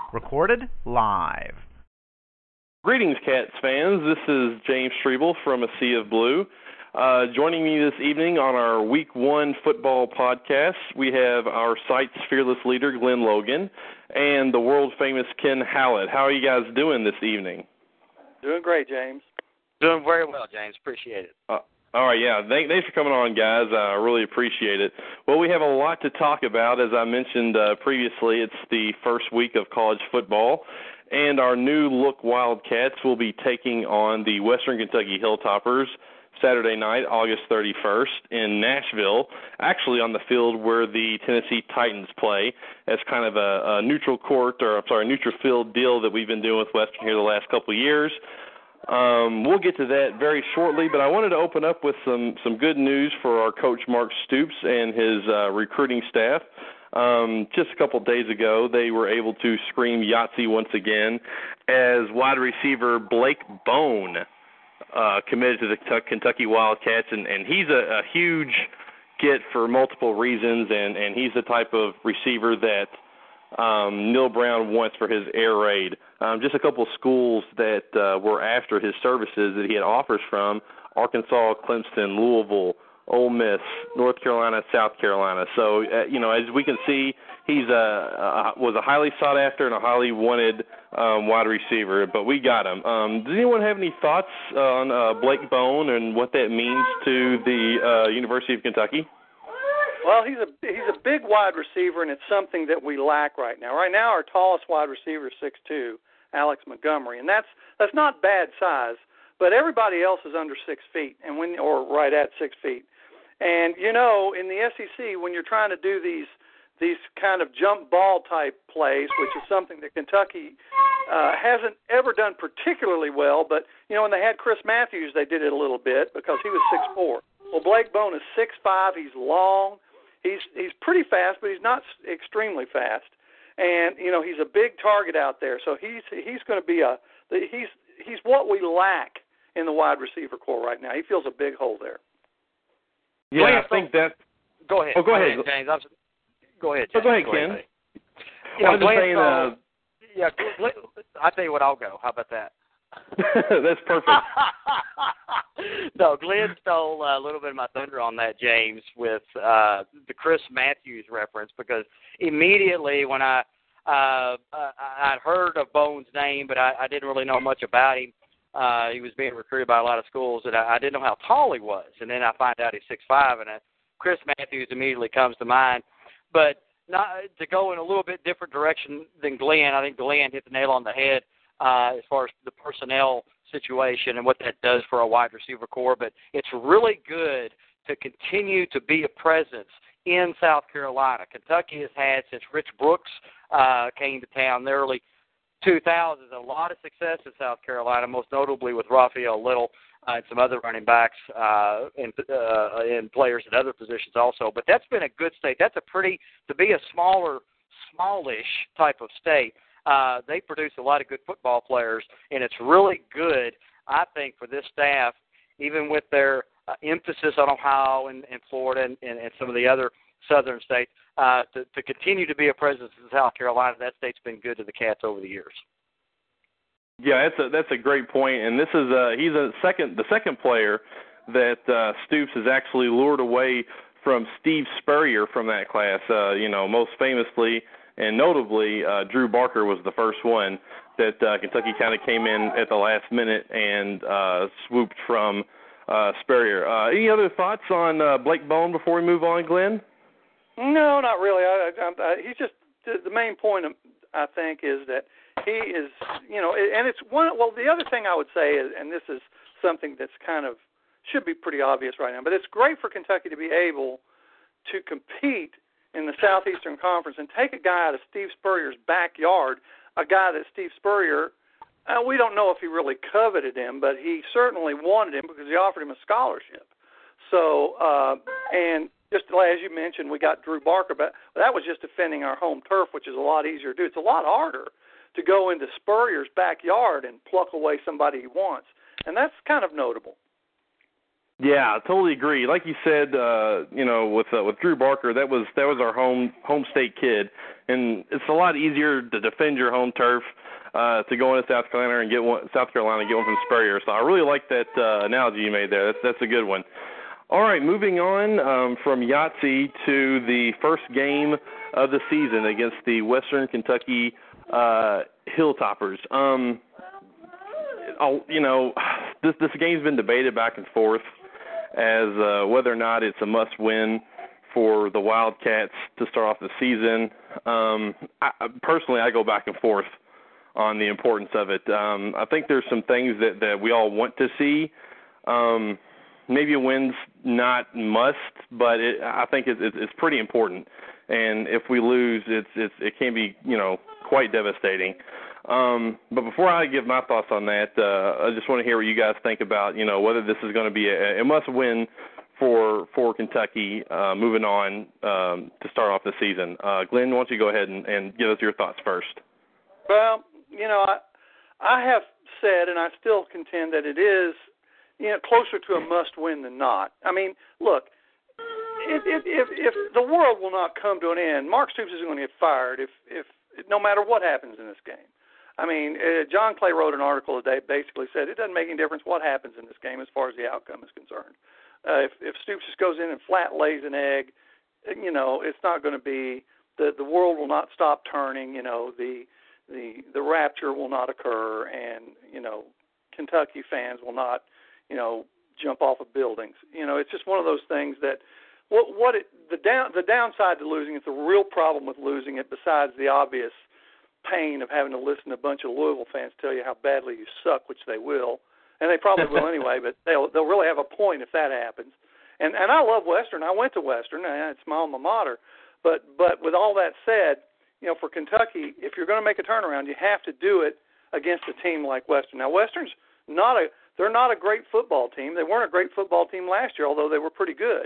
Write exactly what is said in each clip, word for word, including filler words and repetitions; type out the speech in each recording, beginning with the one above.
Recorded live. Greetings, Cats fans. This is James Strebel from A Sea of Blue. Uh, joining me this evening on our Week One football podcast, we have our site's fearless leader, Glenn Logan, and the world-famous Ken Hallett. How are you guys doing this evening? Doing great, James. Doing very well, James. Appreciate it. Uh, all right, yeah. Thank, thanks for coming on, guys. I really appreciate it. Well, we have a lot to talk about. As I mentioned uh, previously, it's the first week of college football, and our new look Wildcats will be taking on the Western Kentucky Hilltoppers Saturday night, August thirty-first, in Nashville, actually on the field where the Tennessee Titans play, as kind of a, a neutral court, or I'm sorry, neutral field deal that we've been doing with Western here the last couple of years. Um, we'll get to that very shortly, but I wanted to open up with some, some good news for our coach Mark Stoops and his uh, recruiting staff. Um, just a couple of days ago, they were able to scream Yahtzee once again as wide receiver Blake Bone uh, committed to the Kentucky Wildcats, and, and he's a, a huge get for multiple reasons, and, and he's the type of receiver that um, Neil Brown wants for his air raid. Um, just a couple of schools that uh, were after his services that he had offers from: Arkansas, Clemson, Louisville, Ole Miss, North Carolina, South Carolina. So, uh, you know, as we can see, he's a, a was a highly sought after and a highly wanted um, wide receiver, but we got him. Um, does anyone have any thoughts on uh, Blake Bone and what that means to the uh, University of Kentucky? Well, he's a he's a big wide receiver, and it's something that we lack right now. Right now, our tallest wide receiver is six two, Alex Montgomery, and that's that's not bad size, but everybody else is under six feet, and when or right at six feet. And you know, in the S E C, when you're trying to do these these kind of jump ball type plays, which is something that Kentucky uh, hasn't ever done particularly well, but you know, when they had Chris Matthews, they did it a little bit because he was six four. Well, Blake Bone is six five. He's long. He's he's pretty fast, but he's not extremely fast. And you know, he's a big target out there. So he's he's going to be a he's he's what we lack in the wide receiver core right now. He fills a big hole there. Yeah, ahead, I think that. Go ahead. Oh, go, go ahead, ahead, James. I'm, go ahead, James. Oh, go ahead, go Ken. Ahead, you know, Glenn saying, uh, yeah, I'll tell you what. I'll go. How about that? That's perfect. No, Glenn stole a little bit of my thunder on that, James, with uh, the Chris Matthews reference, because immediately when I uh, I'd heard of Bone's name, but I, I didn't really know much about him. Uh, he was being recruited by a lot of schools, and I, I didn't know how tall he was. And then I find out he's six five, and uh, Chris Matthews immediately comes to mind. But not, to go in a little bit different direction than Glenn, I think Glenn hit the nail on the head uh, as far as the personnel situation and what that does for a wide receiver core. But it's really good to continue to be a presence in South Carolina. Kentucky has had, since Rich Brooks uh, came to town in the early two thousands, a lot of success in South Carolina, most notably with Raphael Little uh, and some other running backs uh, and, uh, and players at other positions also. But that's been a good state. That's a pretty, to be a smaller, smallish type of state, uh, they produce a lot of good football players, and it's really good, I think, for this staff, even with their uh, emphasis on Ohio and, and Florida and, and, and some of the other southern states, uh, to, to continue to be a presence in South Carolina. That state's been good to the Cats over the years. Yeah, that's a that's a great point, and this is uh, he's a second the second player that uh, Stoops has actually lured away from Steve Spurrier from that class. Uh, you know, most famously and notably, uh, Drew Barker was the first one that uh, Kentucky kind of came in at the last minute and uh, swooped from uh, Spurrier. Uh, any other thoughts on uh, Blake Bone before we move on, Glenn? No, not really. I, I, I, he's just the main point, I think, is that he is, you know, and it's one. Well, the other thing I would say is, and this is something that's kind of should be pretty obvious right now, but it's great for Kentucky to be able to compete in the Southeastern Conference and take a guy out of Steve Spurrier's backyard, a guy that Steve Spurrier, uh, we don't know if he really coveted him, but he certainly wanted him because he offered him a scholarship. So, uh, and just as you mentioned, we got Drew Barker, but that was just defending our home turf, which is a lot easier to do. It's a lot harder to go into Spurrier's backyard and pluck away somebody he wants, and that's kind of notable. Yeah, I totally agree. Like you said, uh, you know, with uh, with Drew Barker, that was that was our home home state kid, and it's a lot easier to defend your home turf uh, to go into South Carolina and get one South Carolina and get one from Spurrier. So I really like that uh, analogy you made there. That's that's a good one. All right, moving on um, from Yahtzee to the first game of the season against the Western Kentucky uh, Hilltoppers. Um, I'll, you know, this this game's been debated back and forth as uh, whether or not it's a must-win for the Wildcats to start off the season. Um, I, personally, I go back and forth on the importance of it. Um, I think there's some things that, that we all want to see. Um, maybe a win's not must, but it, I think it's, it's pretty important. And if we lose, it's, it's it can be, you know, quite devastating. Um, but before I give my thoughts on that, uh, I just want to hear what you guys think about, you know, whether this is going to be a, a must-win for for Kentucky uh, moving on um, to start off the season. Uh, Glenn, why don't you go ahead and, and give us your thoughts first? Well, you know, I, I have said, and I still contend that it is, you know, closer to a must-win than not. I mean, look, if if if, if the world will not come to an end, Mark Stoops is going to get fired if if no matter what happens in this game. I mean, uh, John Clay wrote an article today, basically said it doesn't make any difference what happens in this game as far as the outcome is concerned. Uh, if, if Stoops just goes in and flat lays an egg, you know, it's not going to be the the world will not stop turning. You know, the the the rapture will not occur, and you know, Kentucky fans will not, you know, jump off of buildings. You know, it's just one of those things that what what it, the down the downside to losing it, the real problem with losing it, besides the obvious pain of having to listen to a bunch of Louisville fans tell you how badly you suck, which they will, and they probably will anyway, but they'll they'll really have a point if that happens. And and I love Western. I went to Western, and it's my alma mater. But but with all that said, you know, for Kentucky, if you're going to make a turnaround, you have to do it against a team like Western. Now, Western's not a they're not a great football team. They weren't a great football team last year, although they were pretty good.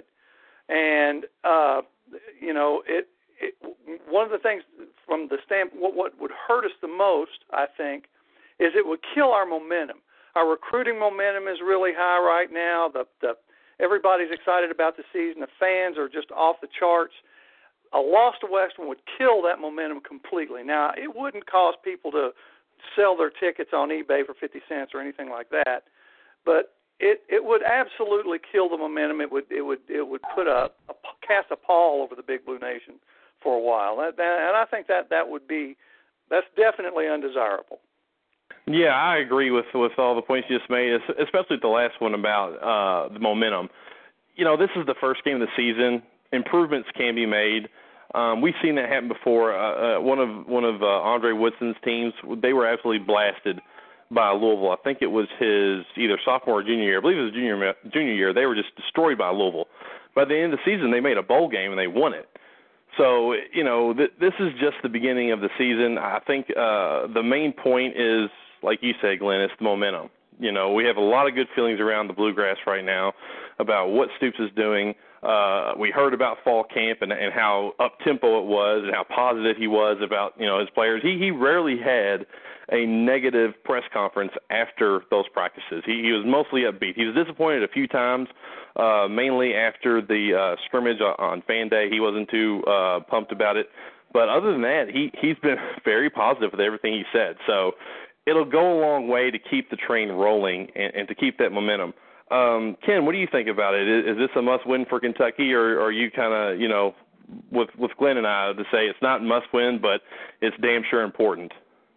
And uh, you know, it. It, one of the things from the standpoint, what, what would hurt us the most, I think, is it would kill our momentum. Our recruiting momentum is really high right now. The, the everybody's excited about the season. The fans are just off the charts. A loss to Western would kill that momentum completely. Now, it wouldn't cause people to sell their tickets on eBay for fifty cents or anything like that, but it, it would absolutely kill the momentum. It would it would it would put a, a cast a pall over the Big Blue Nation for a while, that, that, and I think that that would be that's definitely undesirable. Yeah, I agree with with all the points you just made, especially the last one about uh, the momentum. You know, this is the first game of the season. Improvements can be made. Um, we've seen that happen before. Uh, uh, one of one of uh, Andre Woodson's teams, they were absolutely blasted by Louisville. I think it was his either sophomore or junior year. I believe it was junior junior year. They were just destroyed by Louisville. By the end of the season, they made a bowl game and they won it. So, you know, th- this is just the beginning of the season. I think uh, the main point is, like you said, Glenn, it's the momentum. You know, we have a lot of good feelings around the Bluegrass right now about what Stoops is doing. Uh, we heard about fall camp and, and how up-tempo it was and how positive he was about, you know, his players. He he rarely had a negative press conference after those practices. He, he was mostly upbeat. He was disappointed a few times, uh, mainly after the uh, scrimmage on Fan Day. He wasn't too uh, pumped about it. But other than that, he, he's been very positive with everything he said. So it'll go a long way to keep the train rolling and, and to keep that momentum. Um, Ken, what do you think about it? Is, is this a must-win for Kentucky, or, or are you kind of, you know, with, with Glenn and I to say it's not must-win, but it's damn sure important?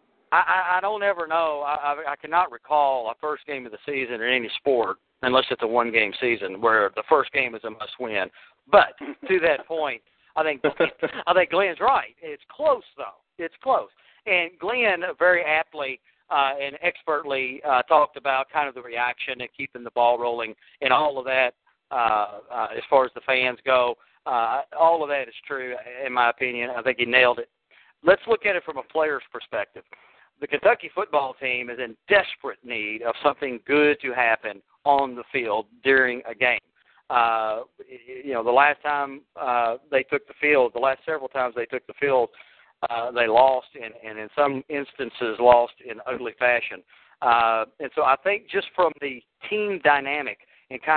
I, I don't ever know. I, I, I cannot recall a first game of the season in any sport, unless it's a one-game season, where the first game is a must-win. But to that point, I think I think Glenn's right. It's close, though. It's close. And Glenn very aptly uh, and expertly uh, talked about kind of the reaction and keeping the ball rolling and all of that uh, uh, as far as the fans go. Uh, all of that is true, in my opinion. I think he nailed it. Let's look at it from a player's perspective. The Kentucky football team is in desperate need of something good to happen on the field during a game. Uh, you know, the last time uh, they took the field, the last several times they took the field, uh, they lost, and, and in some instances lost in ugly fashion. Uh, and so I think just from the team dynamic and kind of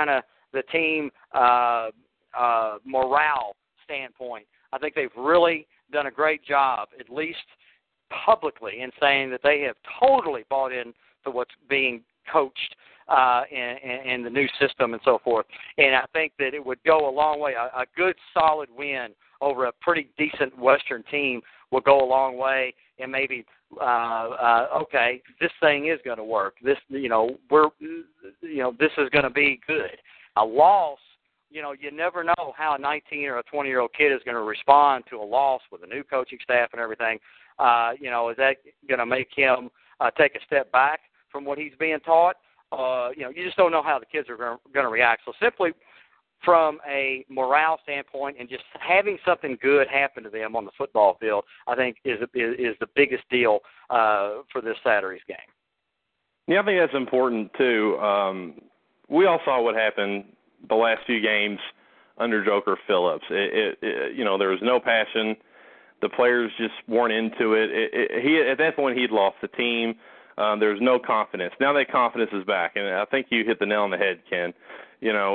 the team uh, uh, morale standpoint, I think they've really done a great job, at least publicly, in saying that they have totally bought in to what's being coached uh, in, in the new system and so forth. And I think that it would go a long way. A, a good, solid win over a pretty decent Western team will go a long way. And maybe, uh, uh, okay, this thing is going to work. This, you know, we're, you know, this is going to be good. A loss, you know, you never know how a nineteen or a twenty-year-old kid is going to respond to a loss with a new coaching staff and everything. Uh, you know, is that going to make him uh, take a step back from what he's being taught? Uh, you know, you just don't know how the kids are going to react. So simply from a morale standpoint and just having something good happen to them on the football field, I think is is, is the biggest deal uh, for this Saturday's game. Yeah, I think that's important too. Um, we all saw what happened the last few games under Joker Phillips. It, it, it, you know, there was no passion. The players just weren't into it. It, it. He at that point he'd lost the team. Um, there was no confidence. Now that confidence is back, and I think you hit the nail on the head, Ken. You know,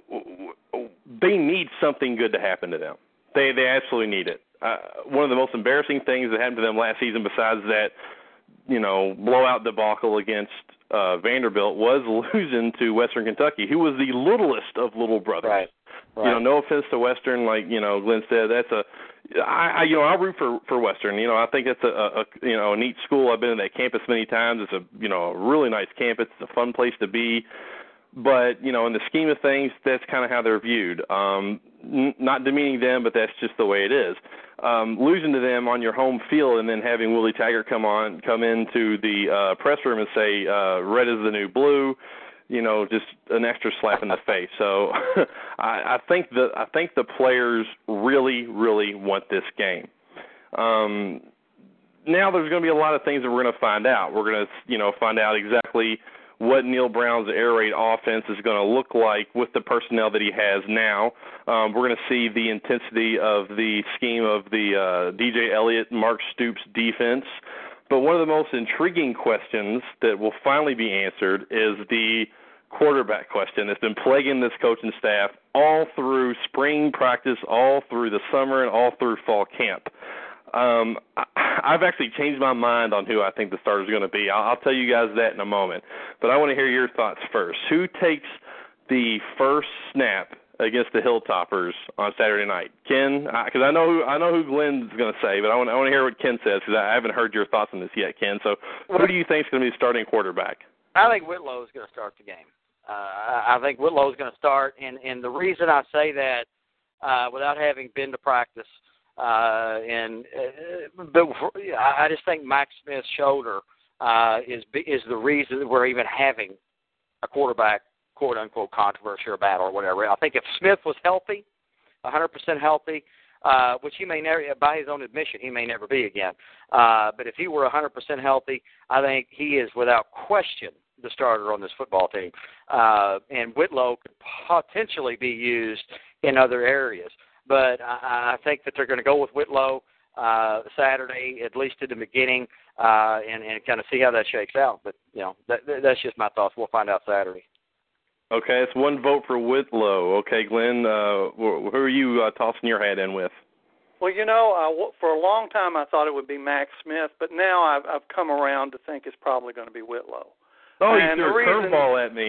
it, they need something good to happen to them. They they absolutely need it. Uh, one of the most embarrassing things that happened to them last season, besides that, you know, blowout debacle against uh, Vanderbilt, was losing to Western Kentucky, who was the littlest of little brothers. Right. Right. You know, no offense to Western, like, you know, Glenn said, that's a, I, I you know, I root for, for Western. You know, I think it's a, a, a, you know, a neat school. I've been in that campus many times. It's a, you know, a really nice campus. It's a fun place to be. But, you know, in the scheme of things, that's kind of how they're viewed. Um, n- not demeaning them, but that's just the way it is. Um, losing to them on your home field and then having Willie Taggart come on, come into the uh, press room and say, uh, red is the new blue, you know, just an extra slap in the face. So I, I think the I think the players really, really want this game. Um, now there's going to be a lot of things that we're going to find out. We're going to, you know, find out exactly what Neil Brown's air raid offense is going to look like with the personnel that he has now. Um, we're going to see the intensity of the scheme of the uh, D J Elliott, Mark Stoops defense. But one of the most intriguing questions that will finally be answered is the quarterback question that's been plaguing this coaching staff all through spring practice, all through the summer, and all through fall camp. Um, I, I've actually changed my mind on who I think the starter is going to be. I'll, I'll tell you guys that in a moment. But I want to hear your thoughts first. Who takes the first snap against the Hilltoppers on Saturday night? Ken, because I, I know who I know who Glenn's going to say, but I want I want to hear what Ken says because I haven't heard your thoughts on this yet, Ken. So, who do you think is going to be the starting quarterback? I think Whitlow is going to start the game. Uh, I think Whitlow is going to start, and and the reason I say that, uh, without having been to practice, uh, and uh, but I just think Max Smith's shoulder uh, is is the reason that we're even having a quarterback, quote unquote, controversy or battle or whatever. I think if Smith was healthy, one hundred percent healthy, uh, which he may never, by his own admission, he may never be again. Uh, but if he were one hundred percent healthy, I think he is without question the starter on this football team. Uh, and Whitlow could potentially be used in other areas. But I, I think that they're going to go with Whitlow uh, Saturday, at least in the beginning, uh, and, and kind of see how that shakes out. But, you know, that, that's just my thoughts. We'll find out Saturday. Okay, it's one vote for Whitlow. Okay, Glenn, uh, who are you uh, tossing your hat in with? Well, you know, uh, for a long time I thought it would be Max Smith, but now I've, I've come around to think it's probably going to be Whitlow. Oh, and you threw a curveball at me.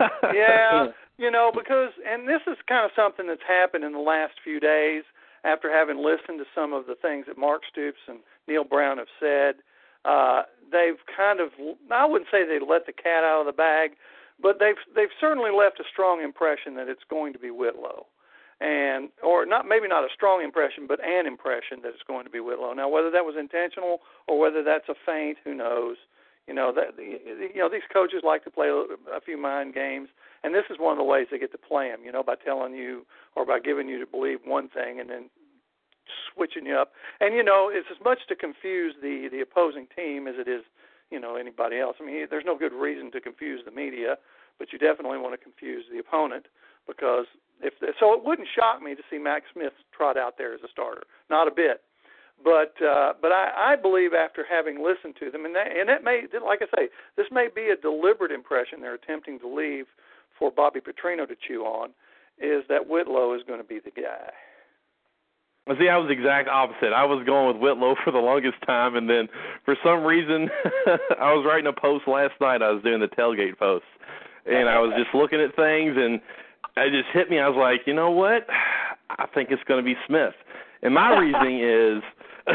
Yeah, you know, because, and this is kind of something that's happened in the last few days after having listened to some of the things that Mark Stoops and Neil Brown have said. Uh, they've kind of, I wouldn't say they let the cat out of the bag, but they've they've certainly left a strong impression that it's going to be Whitlow. And, or not, maybe not a strong impression, but an impression that it's going to be Whitlow. Now, whether that was intentional or whether that's a feint, who knows? You know, that, you know, these coaches like to play a few mind games, and this is one of the ways they get to play them, you know, by telling you or by giving you to believe one thing and then switching you up. And, you know, it's as much to confuse the, the opposing team as it is, you know, anybody else. I mean, there's no good reason to confuse the media, but you definitely want to confuse the opponent because if – so it wouldn't shock me to see Max Smith trot out there as a starter, not a bit. But uh, but I, I believe after having listened to them, and that, and that may, like I say, this may be a deliberate impression they're attempting to leave for Bobby Petrino to chew on, is that Whitlow is going to be the guy. Well, see, I was the exact opposite. I was going with Whitlow for the longest time, and then for some reason, I was writing a post last night. I was doing the tailgate post, and I was just looking at things, and it just hit me. I was like, you know what? I think it's going to be Smith. And my reasoning is,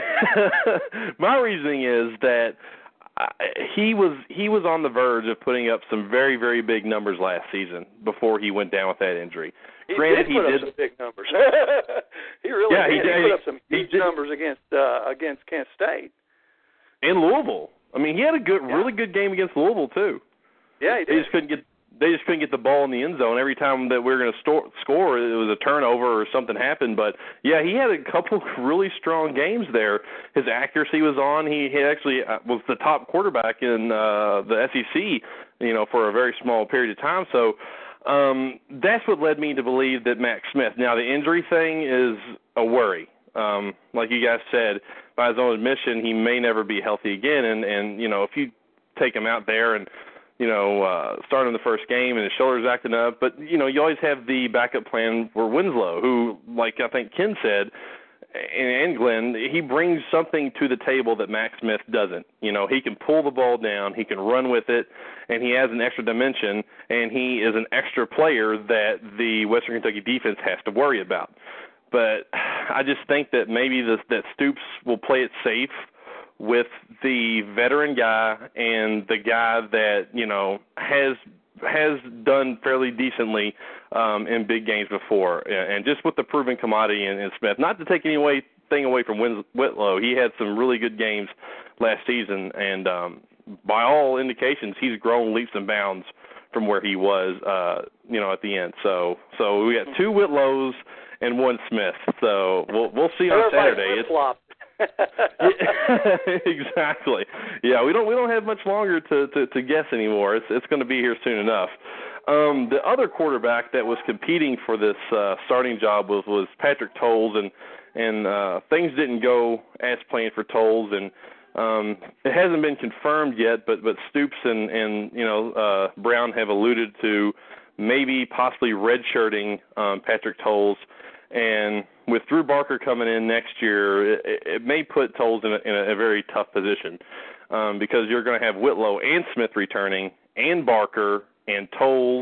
my reasoning is that he was he was on the verge of putting up some very, very big numbers last season before he went down with that injury. He Granted, did put he up did, some big numbers. he really yeah, did. He, he did. put up some huge did. numbers against uh, against Kent State. In Louisville. I mean, he had a good, yeah. really good game against Louisville too. Yeah, he did. They just couldn't get they just couldn't get the ball in the end zone. Every time that we were going to store, score, it was a turnover or something happened. But yeah, he had a couple really strong games there. His accuracy was on. He, he actually was the top quarterback in uh, the S E C, you know, for a very small period of time. So um, that's what led me to believe that Max Smith. Now the injury thing is a worry. Um, like you guys said, by his own admission, he may never be healthy again. And, and you know, if you take him out there and you know, uh, starting the first game and his shoulder's acting up. But, you know, you always have the backup plan for Winslow, who, like I think Ken said, and Glenn, he brings something to the table that Max Smith doesn't. You know, he can pull the ball down, he can run with it, and he has an extra dimension, and he is an extra player that the Western Kentucky defense has to worry about. But I just think that maybe this, that Stoops will play it safe with the veteran guy and the guy that, you know, has has done fairly decently um, in big games before. And just with the proven commodity in, in Smith, not to take any way, thing away from Wins, Whitlow, he had some really good games last season. And um, by all indications, he's grown leaps and bounds from where he was, uh, you know, at the end. So so we got two Whitlows and one Smith. So we'll, we'll see on Saturday. It's Exactly. Yeah, we don't we don't have much longer to, to, to guess anymore. It's it's going to be here soon enough. Um, the other quarterback that was competing for this uh, starting job was, was Patrick Towles, and and uh, things didn't go as planned for Towles, and um, it hasn't been confirmed yet. But but Stoops and and you know uh, Brown have alluded to maybe possibly redshirting um, Patrick Towles. And with Drew Barker coming in next year, it, it may put Towles in a, in a very tough position um, because you're going to have Whitlow and Smith returning, and Barker and Towles,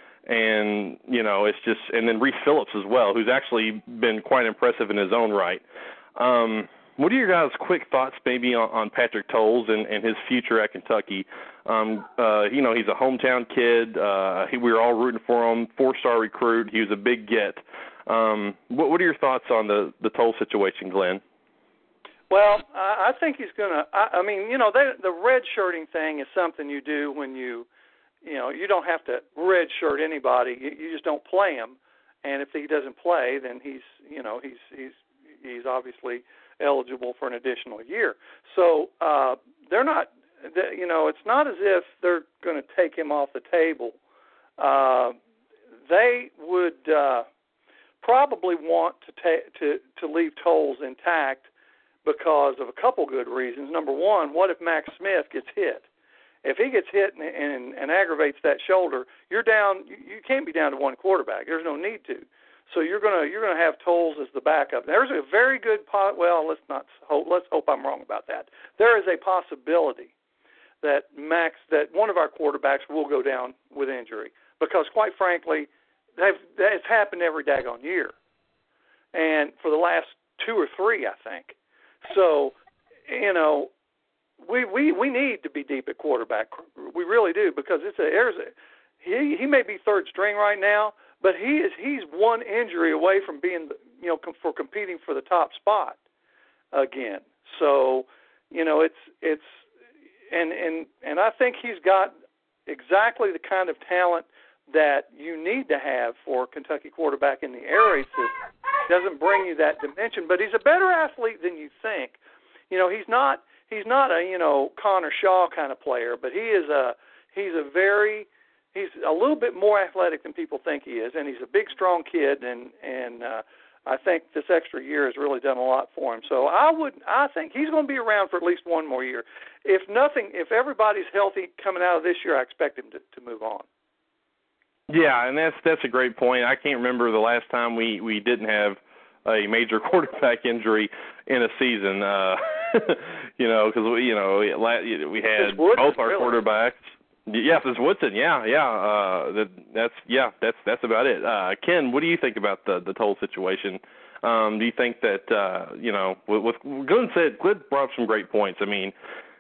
and you know it's just and then Reese Phillips as well, who's actually been quite impressive in his own right. Um, what are your guys' quick thoughts maybe on, on Patrick Towles and, and his future at Kentucky? Um, uh, you know, he's a hometown kid. Uh, he, we were all rooting for him. Four-star recruit. He was a big get. Um, what, what are your thoughts on the, the Towles situation, Glenn? Well, I, I think he's going to – I mean, you know, they, the red-shirting thing is something you do when you – you know, you don't have to red-shirt anybody. You, you just don't play him. And if he doesn't play, then he's, you know, he's he's he's obviously eligible for an additional year. So uh, they're not – you know, it's not as if they're going to take him off the table. Uh, they would uh, – probably want to, ta- to to leave Towles intact because of a couple good reasons. Number one, what if Max Smith gets hit? If he gets hit and, and, and aggravates that shoulder, you're down. You, you can't be down to one quarterback. There's no need to. So you're gonna you're gonna have Towles as the backup. There's a very good po- well. Let's not hope. Let's hope I'm wrong about that. There is a possibility that Max that one of our quarterbacks will go down with injury because, quite frankly, They've, it's happened every daggone year, and for the last two or three, I think. So, you know, we we, we need to be deep at quarterback. We really do because it's a, there's a he he may be third string right now, but he is he's one injury away from being you know com, for competing for the top spot again. So, you know, it's it's and and and I think he's got exactly the kind of talent that you need to have for a Kentucky quarterback in the air raid system. Doesn't bring you that dimension, but he's a better athlete than you think. You know, he's not he's not a you know Connor Shaw kind of player, but he is a he's a very he's a little bit more athletic than people think he is, and he's a big, strong kid, and and uh, I think this extra year has really done a lot for him. So I would I think he's going to be around for at least one more year. If nothing, if everybody's healthy coming out of this year, I expect him to, to move on. Yeah, and that's that's a great point. I can't remember the last time we, we didn't have a major quarterback injury in a season. Uh, you know, because we you know we had Woodson, both our really. quarterbacks. Yes, it's Woodson. Yeah, yeah. Uh, that, that's yeah. That's that's about it. Uh, Ken, what do you think about the the whole situation? Um, do you think that uh, you know, with, with Glenn said, Glenn brought up some great points. I mean,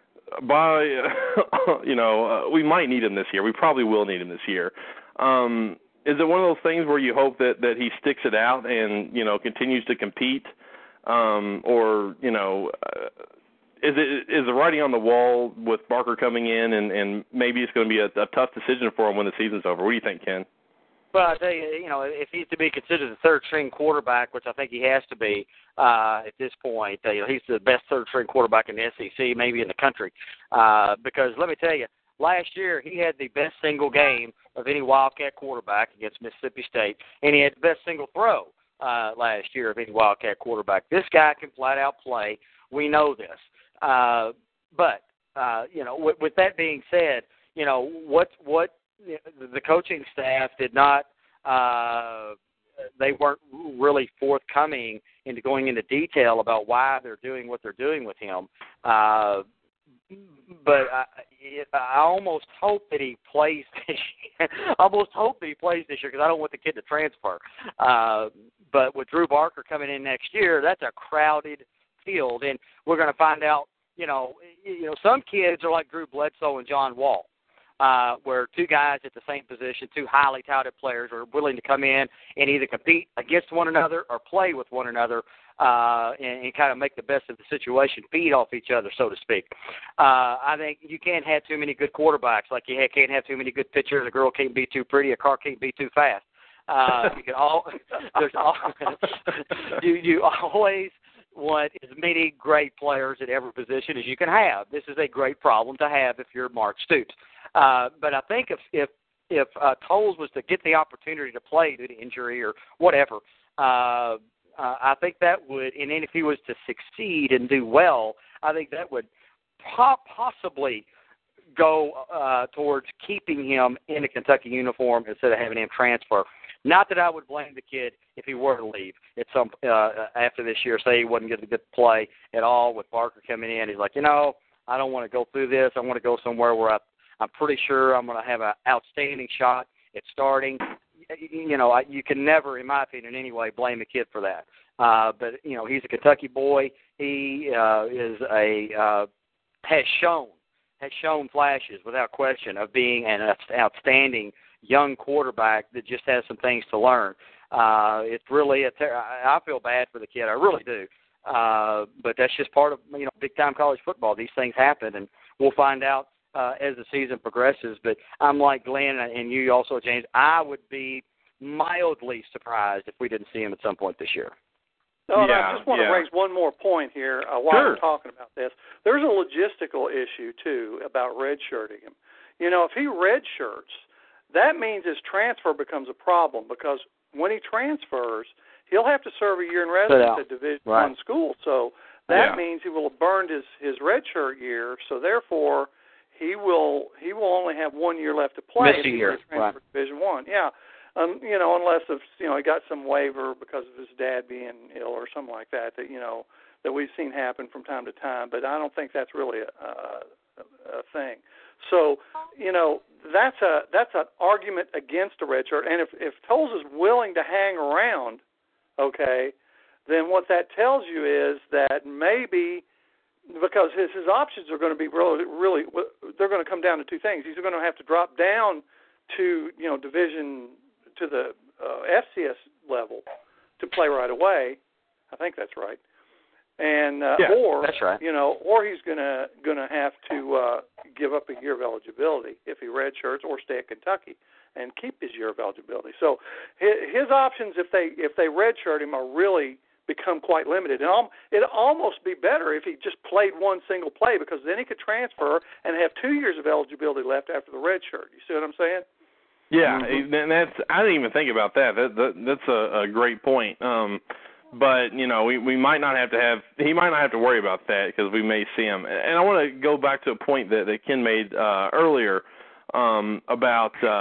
by you know, uh, we might need him this year. We probably will need him this year. Um, is it one of those things where you hope that, that he sticks it out and, you know, continues to compete? Um, or, you know, uh, is it is the writing on the wall with Barker coming in and, and maybe it's going to be a, a tough decision for him when the season's over? What do you think, Ken? Well, I tell you, you know, if he's to be considered the third-string quarterback, which I think he has to be uh, at this point, uh, you know, he's the best third-string quarterback in the S E C, maybe in the country. Uh, because let me tell you, last year he had the best single game of any Wildcat quarterback against Mississippi State, and he had the best single throw uh, last year of any Wildcat quarterback. This guy can flat-out play. We know this. Uh, but, uh, you know, with, with that being said, you know, what what the coaching staff did not uh, – they weren't really forthcoming into going into detail about why they're doing what they're doing with him. Uh, but I, I almost hope that he plays this year. I almost hope that he plays this year because I don't want the kid to transfer. Uh, but with Drew Barker coming in next year, that's a crowded field, and we're going to find out. You know, you know, some kids are like Drew Bledsoe and John Wall, uh, where two guys at the same position, two highly touted players, are willing to come in and either compete against one another or play with one another. Uh, and, and kind of make the best of the situation, feed off each other, so to speak. Uh, I think you can't have too many good quarterbacks. Like you can't have too many good pitchers. A girl can't be too pretty. A car can't be too fast. Uh, you can all there's all you you always want as many great players at every position as you can have. This is a great problem to have if you're Mark Stoops. Uh, but I think if if if uh, Towles was to get the opportunity to play due to injury or whatever. Uh, Uh, I think that would, and then if he was to succeed and do well, I think that would po- possibly go uh, towards keeping him in a Kentucky uniform instead of having him transfer. Not that I would blame the kid if he were to leave at some uh, after this year. Say he wasn't going to get to play at all with Barker coming in. He's like, you know, I don't want to go through this. I want to go somewhere where I, I'm pretty sure I'm going to have an outstanding shot at starting. You know, I, you can never, in my opinion, in any way, blame a kid for that. Uh, but you know, he's a Kentucky boy. He uh, is a uh, has shown has shown flashes without question of being an outstanding young quarterback that just has some things to learn. Uh, it's really a ter- I feel bad for the kid. I really do. Uh, but that's just part of you know big time college football. These things happen, and we'll find out. Uh, as the season progresses, but I'm like Glenn and you also, James, I would be mildly surprised if we didn't see him at some point this year. No, yeah, I just want yeah. to raise one more point here uh, while sure. we're talking about this. There's a logistical issue, too, about redshirting him. You know, if he redshirts, that means his transfer becomes a problem because when he transfers, he'll have to serve a year in residence at Division right. One school. So that yeah. means he will have burned his, his redshirt year, so therefore – He will he will only have one year left to play if he year. transfer Right. to Division One. Yeah, um, you know, unless if you know he got some waiver because of his dad being ill or something like that. That you know that we've seen happen from time to time. But I don't think that's really a, a, a thing. So you know that's a that's an argument against a redshirt. And if if Towles is willing to hang around, okay, then what that tells you is that maybe. Because his, his options are going to be really, really, they're going to come down to two things. He's going to have to drop down to, you know, division, to the uh, F C S level to play right away. I think that's right. And uh, yeah, or, that's right. you know, or he's going to going to have to uh, give up a year of eligibility if he redshirts or stay at Kentucky and keep his year of eligibility. So his, his options, if they if they redshirt him, are really become quite limited. And it'd almost be better if he just played one single play because then he could transfer and have two years of eligibility left after the red shirt. You see what I'm saying? Yeah, mm-hmm. and that's I didn't even think about that. That, that that's a, a great point. Um, but you know, we we might not have to have he might not have to worry about that because we may see him. And I want to go back to a point that, that Ken made uh, earlier um, about uh,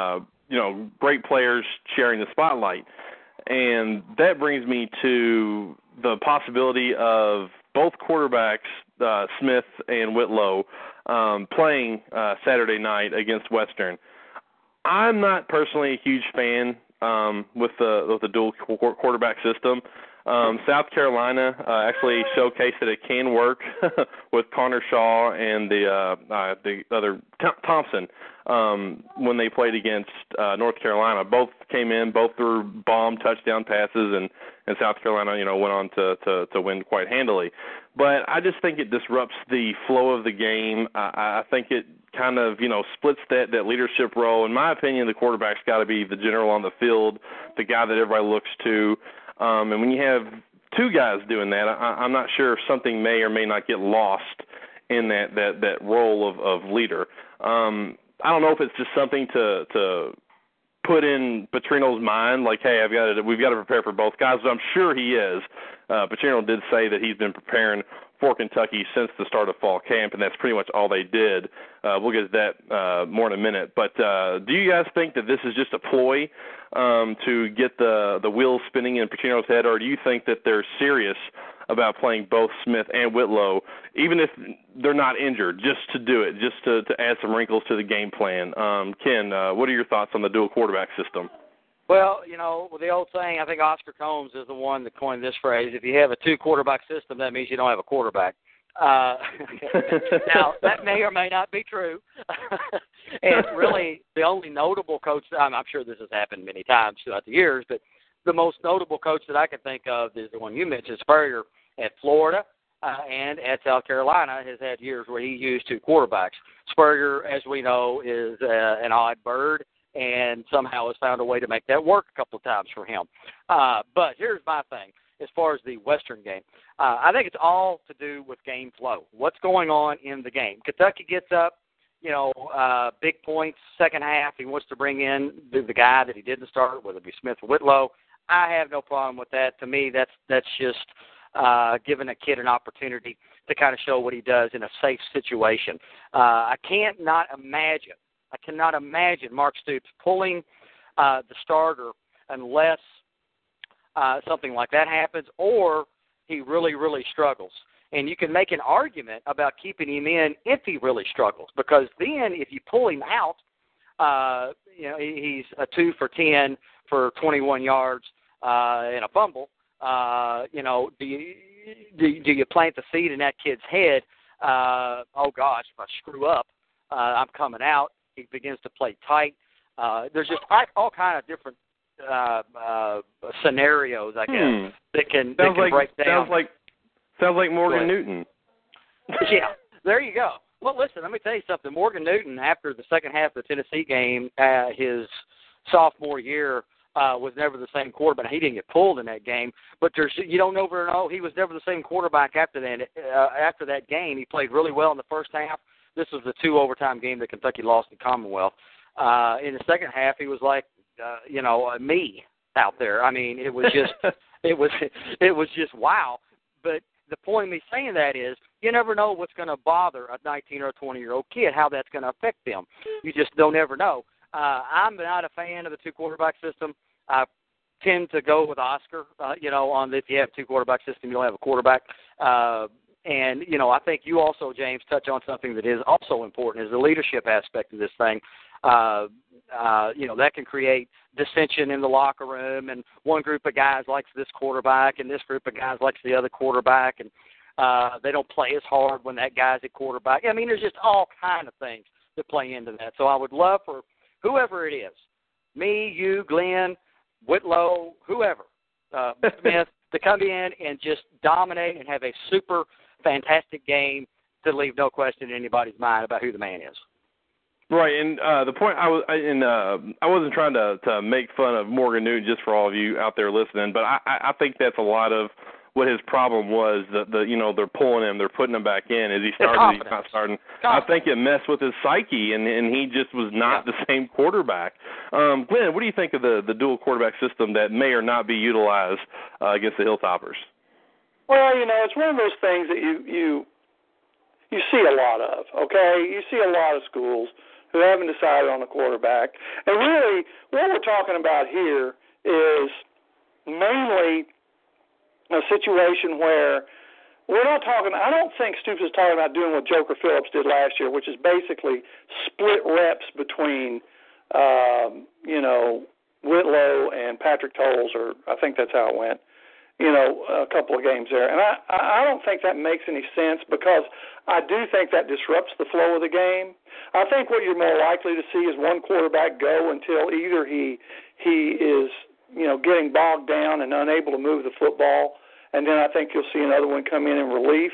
you know, great players sharing the spotlight. And that brings me to the possibility of both quarterbacks, uh, Smith and Whitlow, um, playing uh, Saturday night against Western. I'm not personally a huge fan um, with the with the dual quarterback system. Um, South Carolina uh, actually showcased that it can work with Connor Shaw and the uh, uh, the other Th- Thompson um, when they played against uh, North Carolina. Both came in, both threw bomb touchdown passes, and, and South Carolina, you know, went on to, to, to win quite handily. But I just think it disrupts the flow of the game. I, I think it kind of, you know, splits that, that leadership role. In my opinion, the quarterback's got to be the general on the field, the guy that everybody looks to. Um, and when you have two guys doing that, I, I'm not sure if something may or may not get lost in that, that, that role of, of leader. Um, I don't know if it's just something to to put in Petrino's mind, like, hey, I've got to, we've got to prepare for both guys. But I'm sure he is. Uh, Petrino did say that he's been preparing for Kentucky since the start of fall camp, and that's pretty much all they did. Uh, we'll get to that uh, more in a minute. But uh, do you guys think that this is just a ploy um, to get the, the wheels spinning in Petrino's head, or do you think that they're serious about playing both Smith and Whitlow, even if they're not injured, just to do it, just to, to add some wrinkles to the game plan? Um, Ken, uh, what are your thoughts on the dual quarterback system? Well, you know, the old saying, I think Oscar Combs is the one that coined this phrase, if you have a two-quarterback system, that means you don't have a quarterback. Uh, now, that may or may not be true. And really, the only notable coach, I'm, I'm sure this has happened many times throughout the years, but the most notable coach that I can think of is the one you mentioned, Spurrier at Florida uh, and at South Carolina has had years where he used two quarterbacks. Spurrier, as we know, is uh, an odd bird, and somehow has found a way to make that work a couple of times for him. Uh, but here's my thing, as far as the Western game. Uh, I think it's all to do with game flow. What's going on in the game? Kentucky gets up, you know, uh, big points, second half. He wants to bring in the, the guy that he didn't start, whether it be Smith or Whitlow. I have no problem with that. To me, that's that's just uh, giving a kid an opportunity to kind of show what he does in a safe situation. Uh, I can't not imagine, I cannot imagine Mark Stoops pulling uh, the starter unless uh, something like that happens or he really, really struggles. And you can make an argument about keeping him in if he really struggles, because then if you pull him out, uh, you know, he's a two for ten for twenty-one yards uh, and a fumble. Uh, you know, do you do, do you plant the seed in that kid's head? Uh, oh gosh, if I screw up, uh, I'm coming out. He begins to play tight. Uh, there's just all kind of different uh, uh, scenarios, I guess, hmm. that can, that can like, break down. Sounds like sounds like Morgan Newton. Yeah, there you go. Well, listen, let me tell you something. Morgan Newton, after the second half of the Tennessee game, uh, his sophomore year, uh, was never the same quarterback. He didn't get pulled in that game, but there's you don't never know. He was never the same quarterback after that. Uh, after that game, he played really well in the first half. This was the two overtime game that Kentucky lost in Commonwealth. Uh, in the second half, he was like, uh, you know, uh, me out there. I mean, it was just, it was, it was just wow. But the point of me saying that is, you never know what's going to bother a nineteen or a twenty-year-old kid, how that's going to affect them. You just don't ever know. Uh, I'm not a fan of the two-quarterback system. I tend to go with Oscar, uh, you know, on the, if you have a two-quarterback system, you don't have a quarterback. Uh, and, you know, I think you also, James, touch on something that is also important, is the leadership aspect of this thing. Uh, uh, you know, that can create dissension in the locker room, and one group of guys likes this quarterback, and this group of guys likes the other quarterback, and uh, they don't play as hard when that guy's at quarterback. I mean, there's just all kind of things that play into that. So I would love for whoever it is, me, you, Glenn, Whitlow, whoever, uh, Smith, to come in and just dominate and have a super fantastic game to leave no question in anybody's mind about who the man is. Right, and uh, the point I was, and uh, I wasn't trying to, to make fun of Morgan Newton just for all of you out there listening, but I, I think that's a lot of what his problem was. That the you know they're pulling him, they're putting him back in. Is he starting? He's not starting. Confidence. I think it messed with his psyche, and, and he just was not yeah. the same quarterback. Um, Glenn, what do you think of the, the dual quarterback system that may or not be utilized uh, against the Hilltoppers? Well, you know, it's one of those things that you you you see a lot of. Okay, you see a lot of schools who haven't decided on a quarterback. And really, what we're talking about here is mainly a situation where we're not talking – I don't think Stoops is talking about doing what Joker Phillips did last year, which is basically split reps between, um, you know, Whitlow and Patrick Towles, or I think that's how it went. You know, a couple of games there. And I, I don't think that makes any sense because I do think that disrupts the flow of the game. I think what you're more likely to see is one quarterback go until either he he is, you know, getting bogged down and unable to move the football, and then I think you'll see another one come in in relief.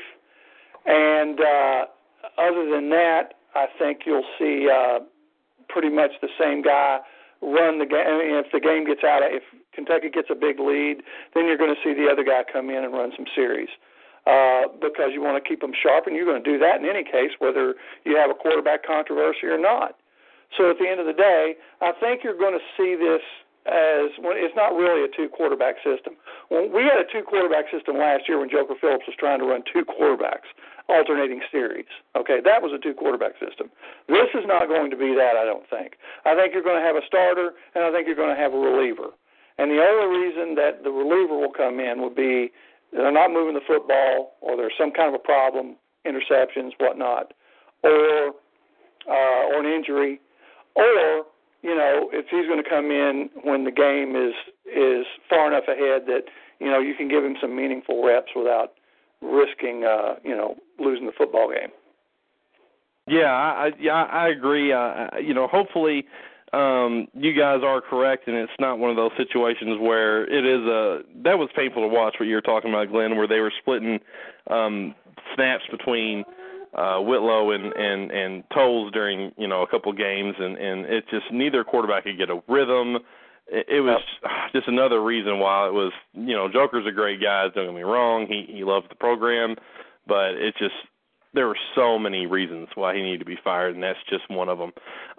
And uh, other than that, I think you'll see uh, pretty much the same guy run the game. I mean, if the game gets out of, if Kentucky gets a big lead, then you're going to see the other guy come in and run some series uh, because you want to keep them sharp, and you're going to do that in any case, whether you have a quarterback controversy or not. So at the end of the day, I think you're going to see this as when it's not really a two-quarterback system. When we had a two-quarterback system last year when Joker Phillips was trying to run two quarterbacks, alternating series. Okay, that was a two-quarterback system. This is not going to be that, I don't think. I think you're going to have a starter, and I think you're going to have a reliever. And the only reason that the reliever will come in would be they're not moving the football, or there's some kind of a problem, interceptions, whatnot, or uh, or an injury, or you know, if he's going to come in when the game is is far enough ahead that, you know, you can give him some meaningful reps without risking, uh, you know, losing the football game. Yeah, I, yeah, I agree. Uh, you know, hopefully um, you guys are correct, and it's not one of those situations where it is a – that was painful to watch what you were talking about, Glenn, where they were splitting um, snaps between – Uh, Whitlow and, and, and Towles during, you know, a couple games, and, and it just neither quarterback could get a rhythm. It, it was yep. just another reason why it was, you know, Joker's a great guy, don't get me wrong. He he loves the program, but it just, there were so many reasons why he needed to be fired, and that's just one of them.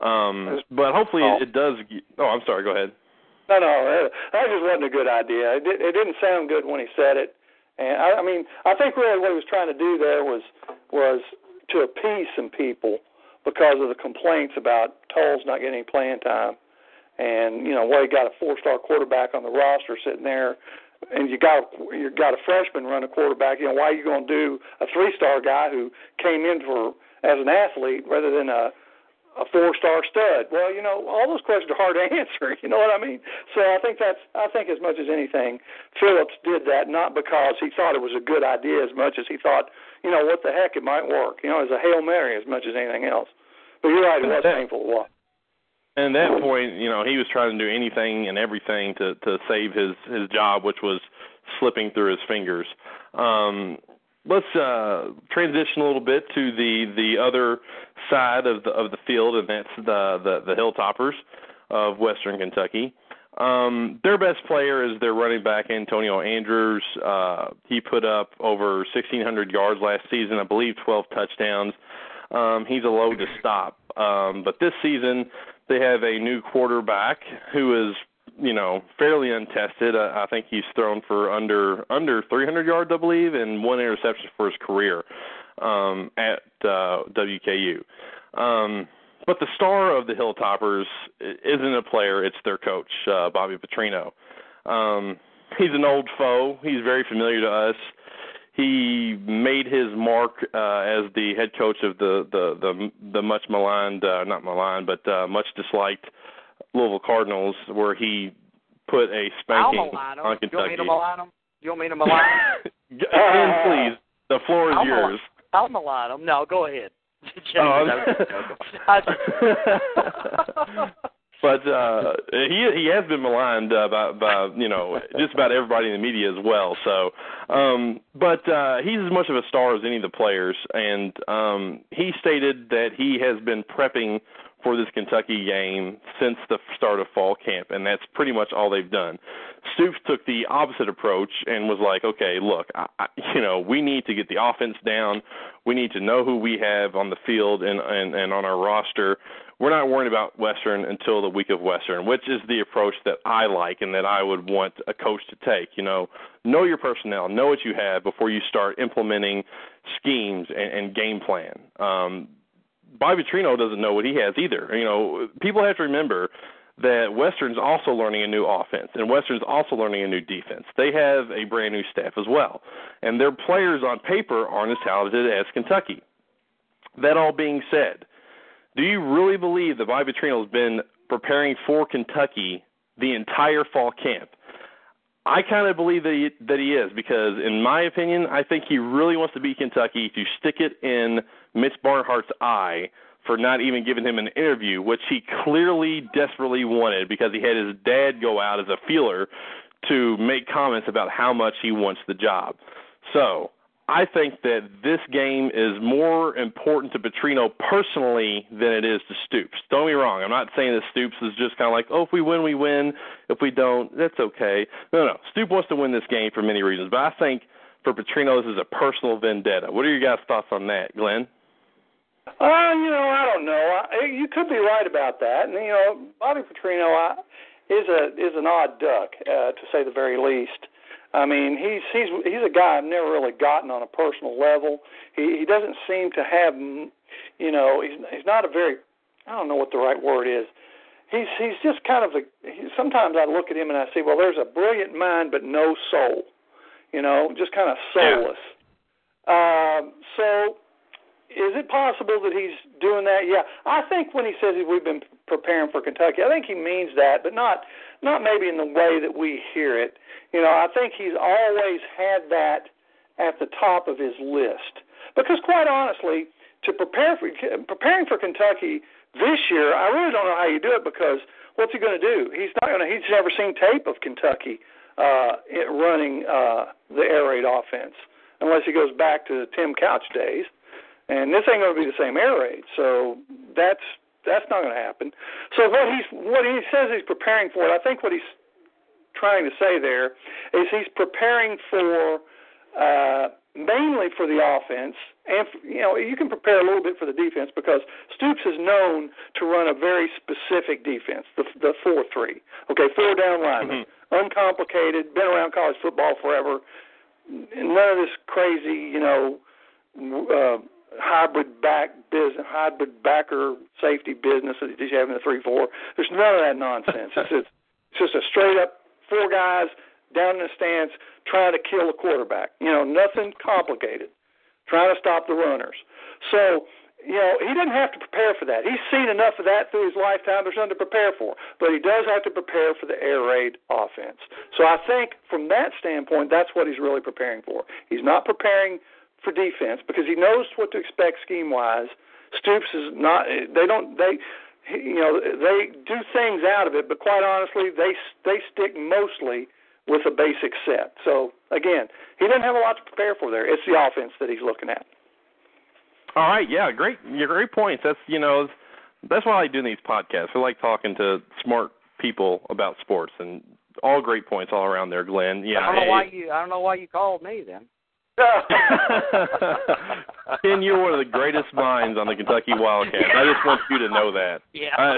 Um, but hopefully oh. it, it does get, oh, I'm sorry, go ahead. No, no, that just wasn't a good idea. It, it didn't sound good when he said it. And I, I mean, I think really what he was trying to do there was was to appease some people because of the complaints about Towles not getting any playing time. And, you know, well, you got a four-star quarterback on the roster sitting there, and you got you got a freshman run a quarterback. You know, why are you going to do a three-star guy who came in for as an athlete rather than a a four-star stud? Well, you know, all those questions are hard to answer. You know what I mean? So I think that's I think as much as anything, Phillips did that not because he thought it was a good idea as much as he thought, you know, what the heck, it might work. You know, as a Hail Mary as much as anything else. But you're right, it was painful to watch. And at that point, you know, he was trying to do anything and everything to, to save his, his job, which was slipping through his fingers. Um, let's uh, transition a little bit to the, the other side of the of the field, and that's the, the, the Hilltoppers of Western Kentucky. Um, their best player is their running back, Antonio Andrews. Uh, he put up over sixteen hundred yards last season, I believe twelve touchdowns. Um, he's a load to stop. Um, but this season they have a new quarterback who is, you know, fairly untested. Uh, I think he's thrown for under under three hundred yards, I believe, and one interception for his career um, at uh, W K U. Um, but the star of the Hilltoppers isn't a player; it's their coach, uh, Bobby Petrino. Um, he's an old foe. He's very familiar to us. He made his mark uh, as the head coach of the the the, the much maligned, uh, not maligned, but uh, much disliked Louisville Cardinals, where he put a spanking on Kentucky. You want me to malign him? You want me to malign him? And please, the floor is I'll yours. Mal- I'll malign him. No, go ahead. Oh, but uh, he he has been maligned uh, by, by you know just about everybody in the media as well. So, um, but uh, he's as much of a star as any of the players, and um, he stated that he has been prepping for this Kentucky game since the start of fall camp, and that's pretty much all they've done. Stoops took the opposite approach and was like, okay, look, I, I, you know, we need to get the offense down. We need to know who we have on the field and, and, and on our roster. We're not worried about Western until the week of Western, which is the approach that I like and that I would want a coach to take. You know, know your personnel, know what you have before you start implementing schemes and, and game plan. Um, Bobby Petrino doesn't know what he has either. You know, people have to remember that Western's also learning a new offense, and Western's also learning a new defense. They have a brand new staff as well, and their players on paper aren't as talented as Kentucky. That all being said, do you really believe that Bobby Petrino has been preparing for Kentucky the entire fall camp? I kind of believe that he, that he is, because in my opinion, I think he really wants to beat Kentucky to stick it in Mitch Barnhart's eye for not even giving him an interview, which he clearly desperately wanted because he had his dad go out as a feeler to make comments about how much he wants the job. So I think that this game is more important to Petrino personally than it is to Stoops. Don't get me wrong. I'm not saying that Stoops is just kind of like, oh, if we win, we win. If we don't, that's okay. No, no. Stoops wants to win this game for many reasons. But I think for Petrino, this is a personal vendetta. What are your guys' thoughts on that, Glenn? Uh, you know, I don't know. I, you could be right about that. And, you know, Bobby Petrino I, is a is an odd duck, uh, to say the very least. I mean, he's he's he's a guy I've never really gotten on a personal level. He he doesn't seem to have, you know, he's he's not a very, I don't know what the right word is. He's he's just kind of a. He, sometimes I look at him and I say, well, there's a brilliant mind but no soul, you know, just kind of soulless. Yeah. Um, so. Is it possible that he's doing that? Yeah, I think when he says we've been preparing for Kentucky, I think he means that, but not not maybe in the way that we hear it. You know, I think he's always had that at the top of his list. Because quite honestly, to prepare for preparing for Kentucky this year, I really don't know how you do it, because what's he going to do? He's not going to. He's never seen tape of Kentucky uh, running uh, the air raid offense unless he goes back to the Tim Couch days. And this ain't going to be the same air raid, so that's that's not going to happen. So what he's what he says he's preparing for, I think what he's trying to say there is he's preparing for uh, mainly for the offense, and you know you can prepare a little bit for the defense, because Stoops is known to run a very specific defense, the the four three. Okay, four down linemen, mm-hmm. uncomplicated, been around college football forever, none of this crazy, you know. Uh, hybrid back business, hybrid backer safety business that you have in the three four. There's none of that nonsense. It's just, it's just a straight up four guys down in the stance trying to kill a quarterback. You know, nothing complicated. Trying to stop the runners. So, you know, he didn't have to prepare for that. He's seen enough of that through his lifetime. There's nothing to prepare for. But he does have to prepare for the air raid offense. So I think from that standpoint, that's what he's really preparing for. He's not preparing for defense because he knows what to expect scheme-wise. Stoops is not. They don't. They, you know, they do things out of it, but quite honestly, they they stick mostly with a basic set. So again, he doesn't have a lot to prepare for there. It's the offense that he's looking at. All right. Yeah. Great. Yeah, great points. That's you know, that's why I like doing these podcasts. I like talking to smart people about sports, and all great points all around there, Glenn. Yeah. I don't know why you. I don't know why you called me then. Ken, you're one of the greatest minds on the Kentucky Wildcats. I just want you to know that. Yeah. Uh,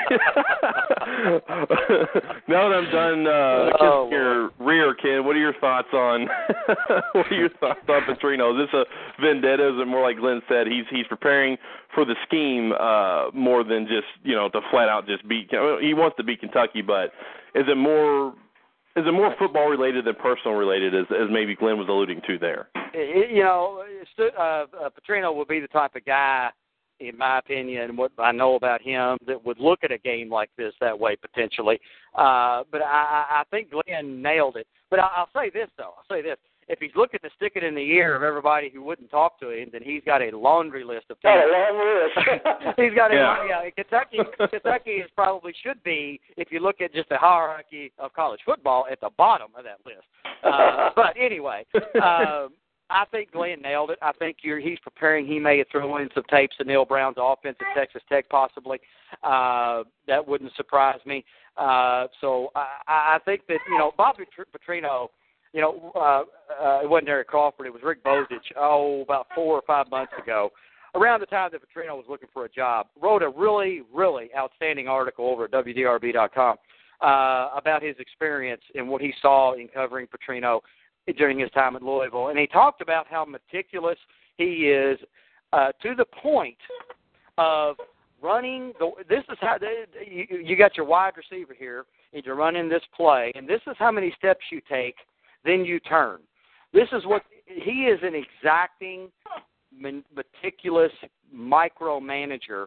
now that I'm done uh, oh, kissing your rear, Ken, what are your thoughts on what are your thoughts on Petrino? Is this a vendetta? Is it more like Glenn said? He's he's preparing for the scheme uh, more than just you know to flat out just beat. He wants to beat Kentucky, but is it more? Is it more football related than personal related, as, as maybe Glenn was alluding to there? It, you know, uh, uh, Petrino would be the type of guy, in my opinion, what I know about him, that would look at a game like this that way potentially. Uh, but I, I think Glenn nailed it. But I, I'll say this, though. I'll say this. If he's looking to stick it in the ear of everybody who wouldn't talk to him, then he's got a laundry list of teams. Got a long list. he's got a yeah. yeah. Kentucky, Kentucky is probably should be, if you look at just the hierarchy of college football, at the bottom of that list. Uh, but anyway, um, I think Glenn nailed it. I think you're, he's preparing. He may have thrown in some tapes of Neil Brown's offense at Texas Tech, possibly. Uh, that wouldn't surprise me. Uh, so I, I think that you know Bobby Petrino. You know, uh, uh, it wasn't Eric Crawford. It was Rick Bozich, oh, about four or five months ago, around the time that Petrino was looking for a job, wrote a really, really outstanding article over at W D R B dot com uh, about his experience and what he saw in covering Petrino during his time at Louisville. And he talked about how meticulous he is uh, to the point of running. The, this is how they, you, you got your wide receiver here, and you're running this play, and this is how many steps you take, then you turn. This is what he is an exacting, meticulous micromanager,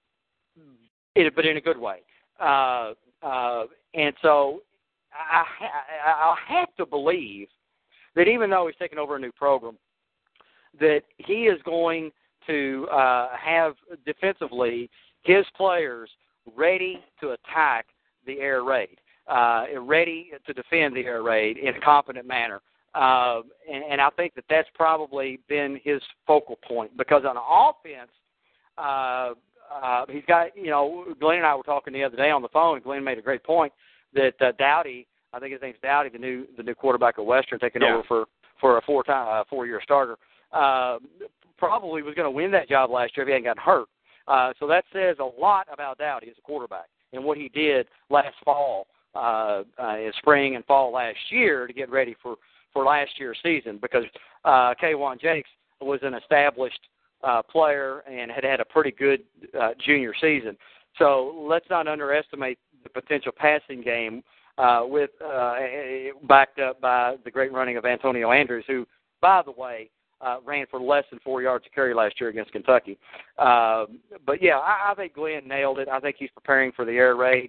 but in a good way. Uh, uh, and so I, I, I have to believe that even though he's taken over a new program, that he is going to uh, have defensively his players ready to attack the air raid, uh, ready to defend the air raid in a competent manner. Uh, and, and I think that that's probably been his focal point, because on offense, uh, uh, he's got, you know, Glenn and I were talking the other day on the phone, and Glenn made a great point that uh, Dowdy, I think his name's Dowdy, the new the new quarterback of Western, taking yeah. over for, for a four time uh, four year starter, uh, probably was going to win that job last year if he hadn't gotten hurt. Uh, so that says a lot about Dowdy as a quarterback and what he did last fall, uh, uh, in spring and fall last year to get ready for, for last year's season, because uh, K'Wan Jakes was an established uh, player and had had a pretty good uh, junior season. So let's not underestimate the potential passing game uh, with uh, backed up by the great running of Antonio Andrews, who, by the way, Uh, ran for less than four yards a carry last year against Kentucky. Uh, but, yeah, I, I think Glenn nailed it. I think he's preparing for the air raid,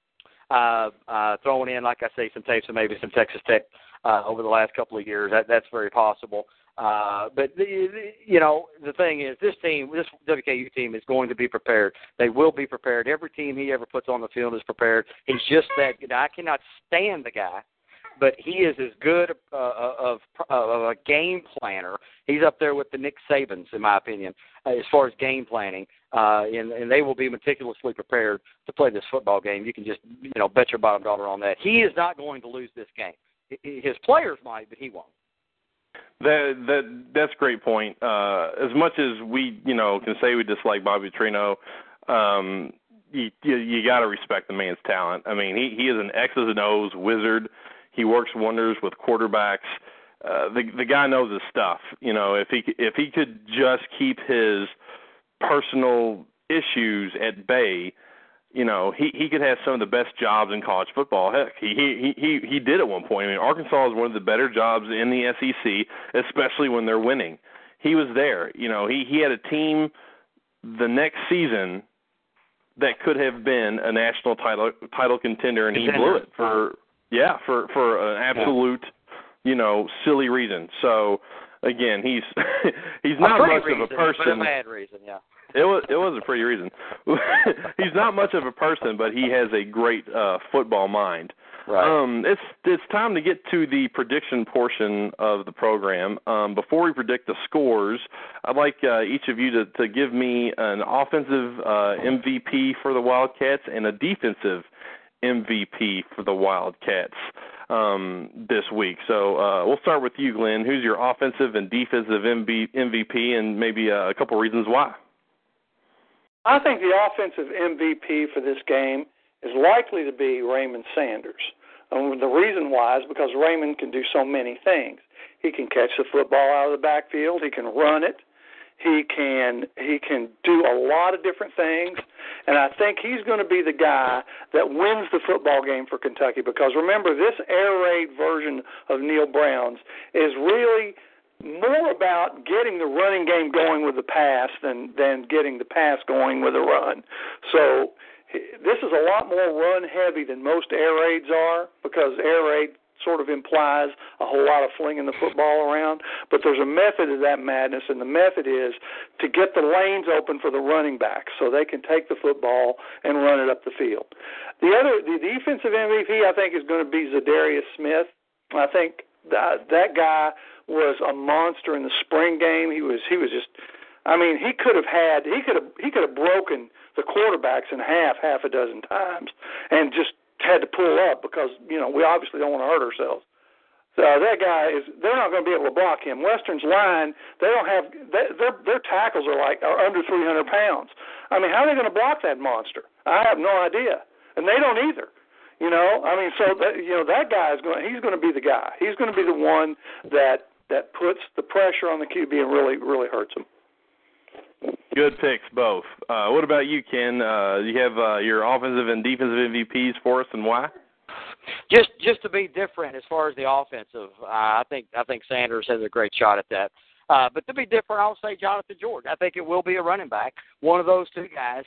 uh, uh, throwing in, like I say, some tapes of maybe some Texas Tech uh, over the last couple of years. That, that's very possible. Uh, but, the, the, you know, the thing is, this team, this W K U team is going to be prepared. They will be prepared. Every team he ever puts on the field is prepared. He's just that good. I cannot stand the guy, but he is as good uh, of, of a game planner. He's up there with the Nick Sabans, in my opinion, uh, as far as game planning, uh, and, and they will be meticulously prepared to play this football game. You can just, you know, bet your bottom dollar on that. He is not going to lose this game. His players might, but he won't. That that that's a great point. Uh, as much as we, you know, can say we dislike Bobby Petrino, um, you you, you got to respect the man's talent. I mean, he he is an X's and O's wizard. He works wonders with quarterbacks. Uh, the the guy knows his stuff. You know, if he if he could just keep his personal issues at bay, you know, he, he could have some of the best jobs in college football. Heck, he he he he did at one point. I mean, Arkansas is one of the better jobs in the S E C, especially when they're winning. He was there. You know, he he had a team the next season that could have been a national title title contender, and he blew it for. Yeah, for, for an absolute, yeah. you know, silly reason. So, again, he's he's not much reason, of a person. But a bad reason, yeah. It was it was a pretty reason. He's not much of a person, but he has a great uh, football mind. Right. Um, it's it's time to get to the prediction portion of the program. Um, before we predict the scores, I'd like uh, each of you to, to give me an offensive uh, M V P for the Wildcats and a defensive M V P for the Wildcats um, this week. So uh, we'll start with you, Glenn. Who's your offensive and defensive M V P, and maybe uh, a couple reasons why? I think the offensive M V P for this game is likely to be Raymond Sanders. And the reason why is because Raymond can do so many things. He can catch the football out of the backfield. He can run it. He can he can do a lot of different things, and I think he's going to be the guy that wins the football game for Kentucky, because remember, this air raid version of Neil Brown's is really more about getting the running game going with the pass than, than getting the pass going with a run. So this is a lot more run-heavy than most air raids are, because air raid sort of implies a whole lot of flinging the football around. But there's a method to that madness, and the method is to get the lanes open for the running backs so they can take the football and run it up the field. The other, the defensive M V P, I think, is going to be Zadarius Smith. I think that, that guy was a monster in the spring game. He was he was just, I mean, he could have had, he could have he could have broken the quarterbacks in half, half a dozen times, and just had to pull up because, you know, we obviously don't want to hurt ourselves. So that guy is, they're not going to be able to block him. Western's line, they don't have, they, their their tackles are like, are under three hundred pounds. I mean, how are they going to block that monster? I have no idea. And they don't either. You know, I mean, so, that, you know, that guy is going, he's going to be the guy. He's going to be the one that, that puts the pressure on the Q B and really, really hurts him. Good picks, both. Uh, what about you, Ken? Uh, you have uh, your offensive and defensive M V Ps for us, and why? Just, just to be different as far as the offensive, uh, I think I think Sanders has a great shot at that. Uh, but to be different, I'll say Jonathan George. I think it will be a running back, one of those two guys.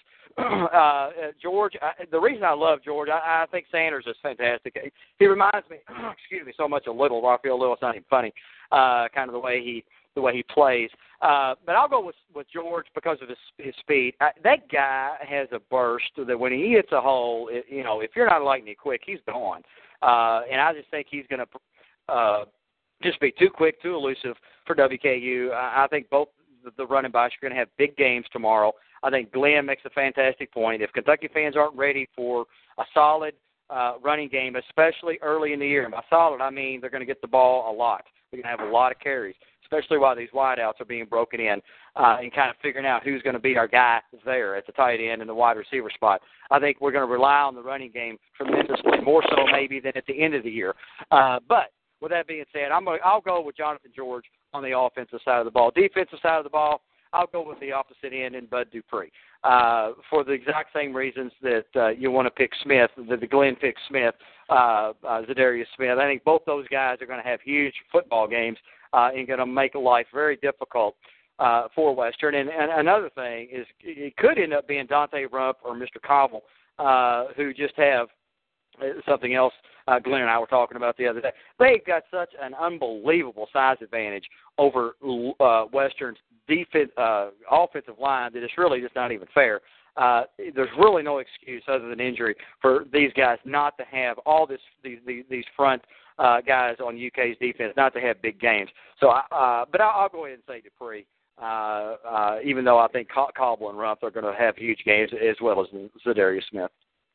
uh, George, I, the reason I love George, I, I think Sanders is fantastic. He reminds me, excuse me, so much of Little. Raphael Little. It's not even funny. Uh, kind of the way he the way he plays. Uh, but I'll go with with George because of his, his speed. I, that guy has a burst that when he hits a hole, it, you know, if you're not lightning quick, he's gone. Uh, and I just think he's going to uh, just be too quick, too elusive for W K U. I, I think both the, the running backs are going to have big games tomorrow. I think Glenn makes a fantastic point. If Kentucky fans aren't ready for a solid uh, running game, especially early in the year, and by solid I mean they're going to get the ball a lot. They're going to have a lot of carries, especially while these wideouts are being broken in uh, and kind of figuring out who's going to be our guy there at the tight end and the wide receiver spot. I think we're going to rely on the running game tremendously, more so maybe than at the end of the year. Uh, but with that being said, I'm gonna, I'll go with Jonathan George on the offensive side of the ball. Defensive side of the ball, I'll go with the opposite end in Bud Dupree uh, for the exact same reasons that uh, you want to pick Smith, that the Glenn picked Smith, uh, uh, Zadarius Smith. I think both those guys are going to have huge football games uh, and going to make life very difficult uh, for Western. And, and another thing is it could end up being Dante Rump or Mister Cobble, uh, who just have something else uh, Glenn and I were talking about the other day. They've got such an unbelievable size advantage over uh, Western's defense, uh, offensive line that it's really just not even fair. Uh, there's really no excuse other than injury for these guys not to have all this these these, these front uh, guys on U K's defense not to have big games. So, uh, but I'll, I'll go ahead and say Dupree, uh, uh, even though I think Cobble and Rumpf are going to have huge games as well as Zadarius Smith.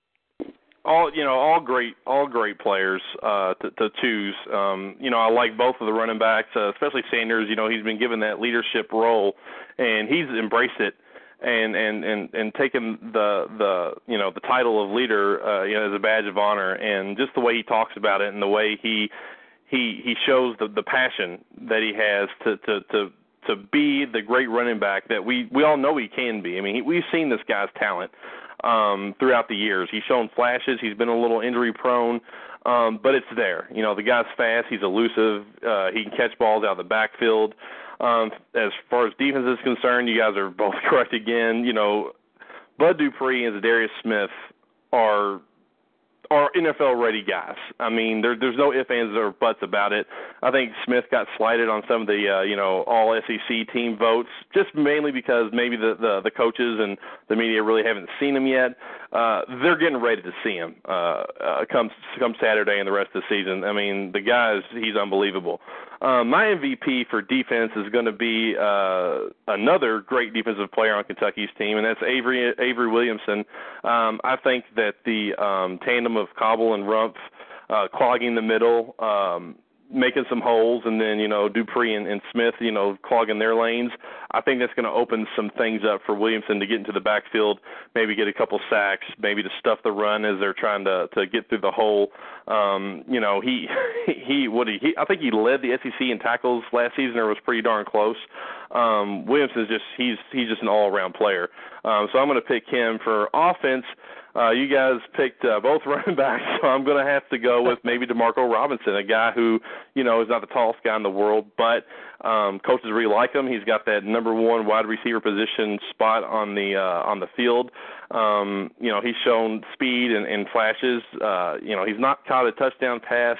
All you know, all great, all great players uh, to, to choose. Um, you know, I like both of the running backs, uh, especially Sanders. You know, he's been given that leadership role, and he's embraced it, and and and, and taken the the you know the title of leader, uh, you know, as a badge of honor. And just the way he talks about it, and the way he he he shows the the passion that he has to to to. to be the great running back that we, we all know he can be. I mean, he, we've seen this guy's talent um, throughout the years. He's shown flashes. He's been a little injury prone, um, but it's there. You know, the guy's fast. He's elusive. Uh, he can catch balls out of the backfield. Um, as far as defense is concerned, you guys are both correct again. You know, Bud Dupree and Zadarius Smith are are N F L-ready guys. I mean, there, there's no ifs, ands, or buts about it. I think Smith got slighted on some of the, uh, you know, all S E C team votes, just mainly because maybe the, the, the coaches and the media really haven't seen him yet. Uh, they're getting ready to see him uh, uh, come come Saturday and the rest of the season. I mean, the guy is he's unbelievable. Um, my M V P for defense is going to be uh, another great defensive player on Kentucky's team, and that's Avery Avery Williamson. Um, I think that the um, tandem of Cobble and Rumpf uh, clogging the middle, um, making some holes, and then, you know, Dupree and, and Smith, you know, clogging their lanes, I think that's going to open some things up for Williamson to get into the backfield, maybe get a couple sacks, maybe to stuff the run as they're trying to, to get through the hole. Um, you know, he, he, what he, he, I think he led the S E C in tackles last season, or was pretty darn close. Um, Williamson's just, he's, he's just an all-around player. Um, so I'm going to pick him for offense. Uh, you guys picked uh, both running backs, so I'm going to have to go with maybe DeMarco Robinson, a guy who, you know, is not the tallest guy in the world, but um, coaches really like him. He's got that number one wide receiver position spot on the uh, on the field. Um, you know, he's shown speed and, and flashes. Uh, you know, he's not caught a touchdown pass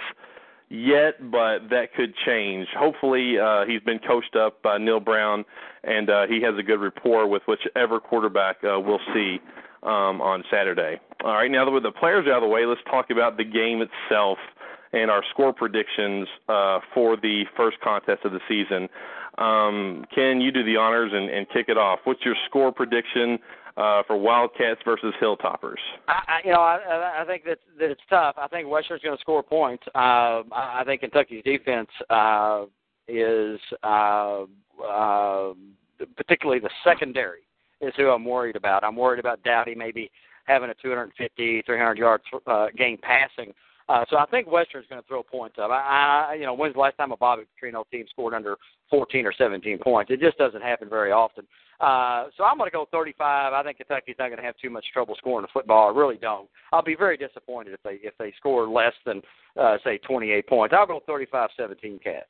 yet, but that could change. Hopefully, uh, he's been coached up by Neil Brown, and uh, he has a good rapport with whichever quarterback uh, we'll see Um, on Saturday. All right, now that with the players out of the way, let's talk about the game itself and our score predictions uh, for the first contest of the season. Um, Ken, you do the honors and, and kick it off. What's your score prediction uh, for Wildcats versus Hilltoppers? I, I, you know, I, I think that, that it's tough. I think Western's going to score points. Uh, I think Kentucky's defense uh, is uh, uh, particularly the secondary is who I'm worried about. I'm worried about Dowdy maybe having a two hundred fifty, three hundred yard uh, game passing Uh, so I think Western's going to throw points up. I, I, you know, when's the last time a Bobby Petrino team scored under fourteen or seventeen points? It just doesn't happen very often. Uh, so I'm going to go thirty-five. I think Kentucky's not going to have too much trouble scoring the football. I really don't. I'll be very disappointed if they if they score less than, uh, say, twenty-eight points. I'll go thirty-five seventeen Cats.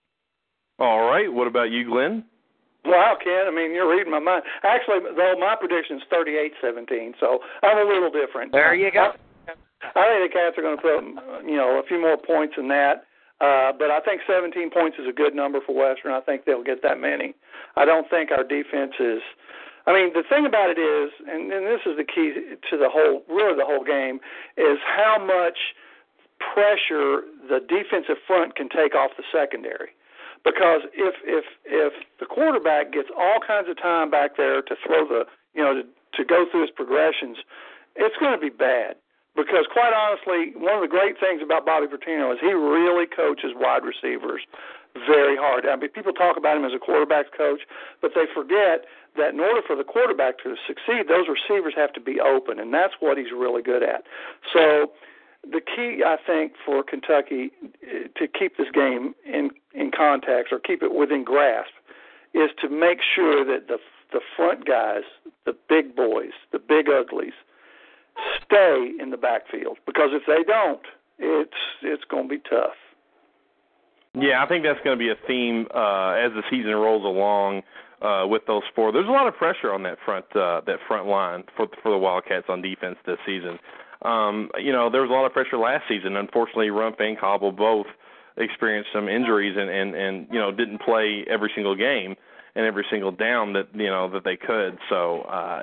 All right. What about you, Glenn? Wow, Ken, I mean, you're reading my mind. Actually, though, my prediction is thirty-eight seventeen, so I'm a little different. There you go. I, I think the Cats are going to put, you know, a few more points than that. Uh, but I think seventeen points is a good number for Western. I think they'll get that many. I don't think our defense is – I mean, the thing about it is, and, and this is the key to the whole – really the whole game, is how much pressure the defensive front can take off the secondary. Because if if if the quarterback gets all kinds of time back there to throw the, you know, to, to go through his progressions, it's going to be bad. Because quite honestly, one of the great things about Bobby Petrino is he really coaches wide receivers very hard. I mean, people talk about him as a quarterback's coach, but they forget that in order for the quarterback to succeed, those receivers have to be open, and that's what he's really good at. So the key, I think, for Kentucky to keep this game in, in context or keep it within grasp is to make sure that the the front guys, the big boys, the big uglies, stay in the backfield. Because if they don't, it's it's going to be tough. Yeah, I think that's going to be a theme uh, as the season rolls along uh, with those four. There's a lot of pressure on that front uh, that front line for for the Wildcats on defense this season. Um, you know, there was a lot of pressure last season. Unfortunately, Rumph and Cobble both experienced some injuries and, and, and, you know, didn't play every single game and every single down that, you know, that they could. So uh,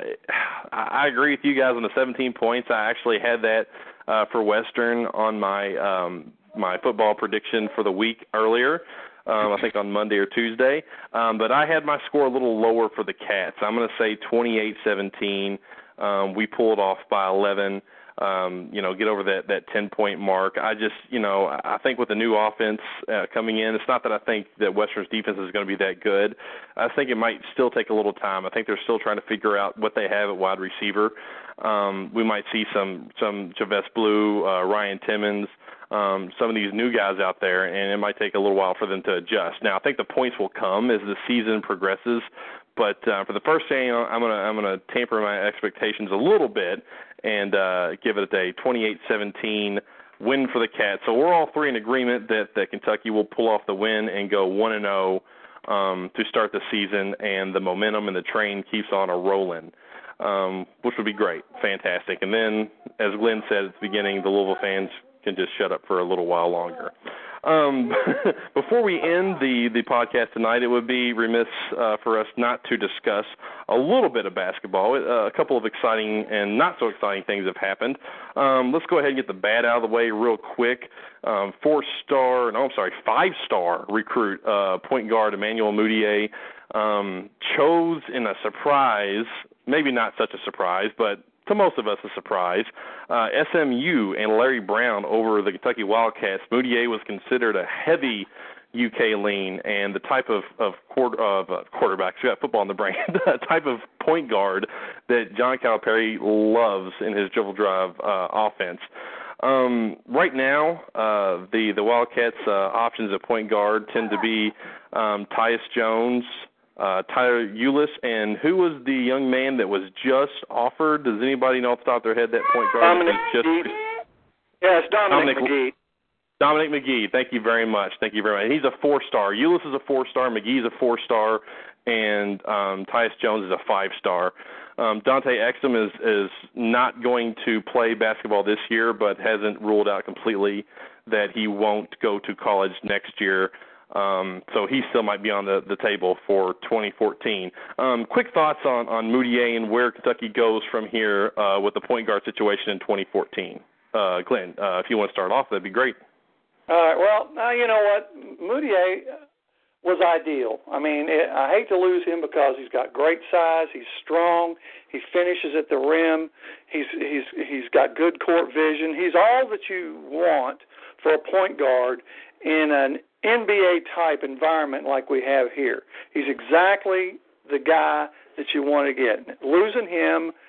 I agree with you guys on the seventeen points. I actually had that uh, for Western on my um, my football prediction for the week earlier. Um, I think on Monday or Tuesday. Um, but I had my score a little lower for the Cats. I'm going to say twenty-eight seventeen. Um, we pulled off by eleven. Um, you know, get over that, that ten-point mark. I just, you know, I think with the new offense uh, coming in, it's not that I think that Western's defense is going to be that good. I think it might still take a little time. I think they're still trying to figure out what they have at wide receiver. Um, we might see some, some Javess Blue, uh, Ryan Timmons, um, some of these new guys out there, and it might take a little while for them to adjust. Now, I think the points will come as the season progresses, but uh, for the first game, I'm gonna I'm gonna tamper my expectations a little bit and uh, give it a twenty-eight seventeen win for the Cats. So we're all three in agreement that, that Kentucky will pull off the win and go one and oh um, to start the season, and the momentum and the train keeps on a rolling, um, which would be great, fantastic. And then, as Glenn said at the beginning, the Louisville fans can just shut up for a little while longer. Um, before we end the, the podcast tonight, it would be remiss uh, for us not to discuss a little bit of basketball. Uh, a couple of exciting and not so exciting things have happened. Um, let's go ahead and get the bad out of the way real quick. Um, four-star, no, I'm sorry, five-star recruit uh, point guard Emmanuel Mudiay um, chose in a surprise, maybe not such a surprise, but to most of us a surprise, uh, S M U and Larry Brown over the Kentucky Wildcats. Mudiay was considered a heavy U K lean and the type of, of, quarter, of uh, quarterback, she's got football in the brain, the type of point guard that John Calipari loves in his dribble drive uh, offense. Um, right now, uh, the, the Wildcats' uh, options at point guard tend to be um, Tyus Jones, Uh, Tyler Ulis, and who was the young man that was just offered? Does anybody know off the top of their head that point guard? Dominic just, McGee. Yes, Dominic, Dominic McGee. Dominic McGee. Thank you very much. Thank you very much. He's a four-star. Ulis is a four-star. McGee's a four-star, and um, Tyus Jones is a five-star. Um, Dante Exum is is not going to play basketball this year, but hasn't ruled out completely that he won't go to college next year. Um, so he still might be on the, the table for twenty fourteen. Um, quick thoughts on, on Mudiay and where Kentucky goes from here uh, with the point guard situation in twenty fourteen. Uh, Glenn, uh, if you want to start off, that'd be great. All right. Well, now you know what? Mudiay was ideal. I mean, it, I hate to lose him because he's got great size. He's strong. He finishes at the rim. He's he's he's got good court vision. He's all that you want for a point guard in an N B A-type environment like we have here. He's exactly the guy that you want to get. Losing him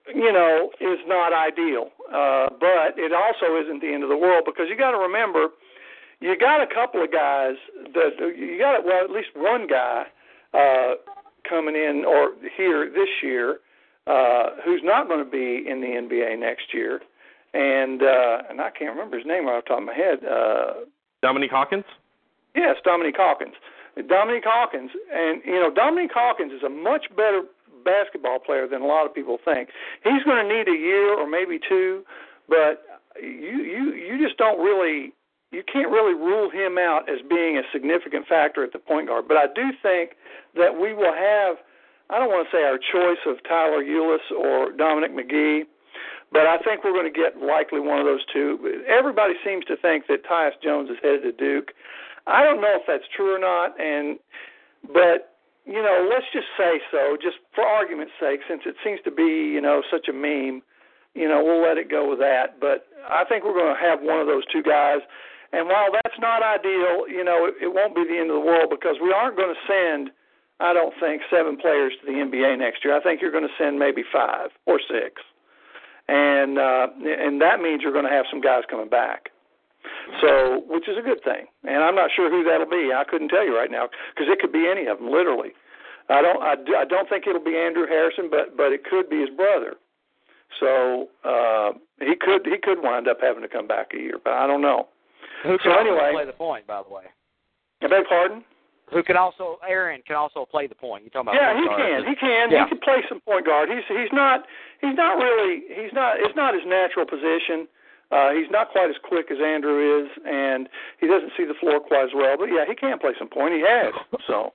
you know, is not ideal. Uh, but it also isn't the end of the world because you got to remember, you got a couple of guys that you got well at least one guy uh, coming in or here this year uh, who's not going to be in the N B A next year, and uh, and I can't remember his name right off the top of my head. Uh, Dominique Hawkins. Yes, Dominique Hawkins. Dominique Hawkins, and you know Dominique Hawkins is a much better basketball player than a lot of people think. He's going to need a year or maybe two, but you you you just don't really. You can't really rule him out as being a significant factor at the point guard. But I do think that we will have, I don't want to say our choice of Tyler Ulis or Dominic McGee, but I think we're going to get likely one of those two. Everybody seems to think that Tyus Jones is headed to Duke. I don't know if that's true or not, and but, you know, let's just say so, just for argument's sake, since it seems to be, you know, such a meme, you know, we'll let it go with that. But I think we're going to have one of those two guys. And while that's not ideal, you know, it, it won't be the end of the world because we aren't going to send, I don't think, seven players to the N B A next year. I think you're going to send maybe five or six. And uh, and that means you're going to have some guys coming back. So, which is a good thing. And I'm not sure who that'll be. I couldn't tell you right now because it could be any of them, literally. I don't I, I don't think it'll be Andrew Harrison, but but it could be his brother. So uh, he could he could wind up having to come back a year, but I don't know. Who can so also anyway, play the point, by the way? I beg pardon? Who can also, Aaron can also play the point. You're talking about yeah, point he guard. can. He can. Yeah. He can play some point guard. He's he's not he's not really he's not it's not his natural position. Uh, he's not quite as quick as Andrew is, and he doesn't see the floor quite as well. But yeah, he can play some point. He has. So.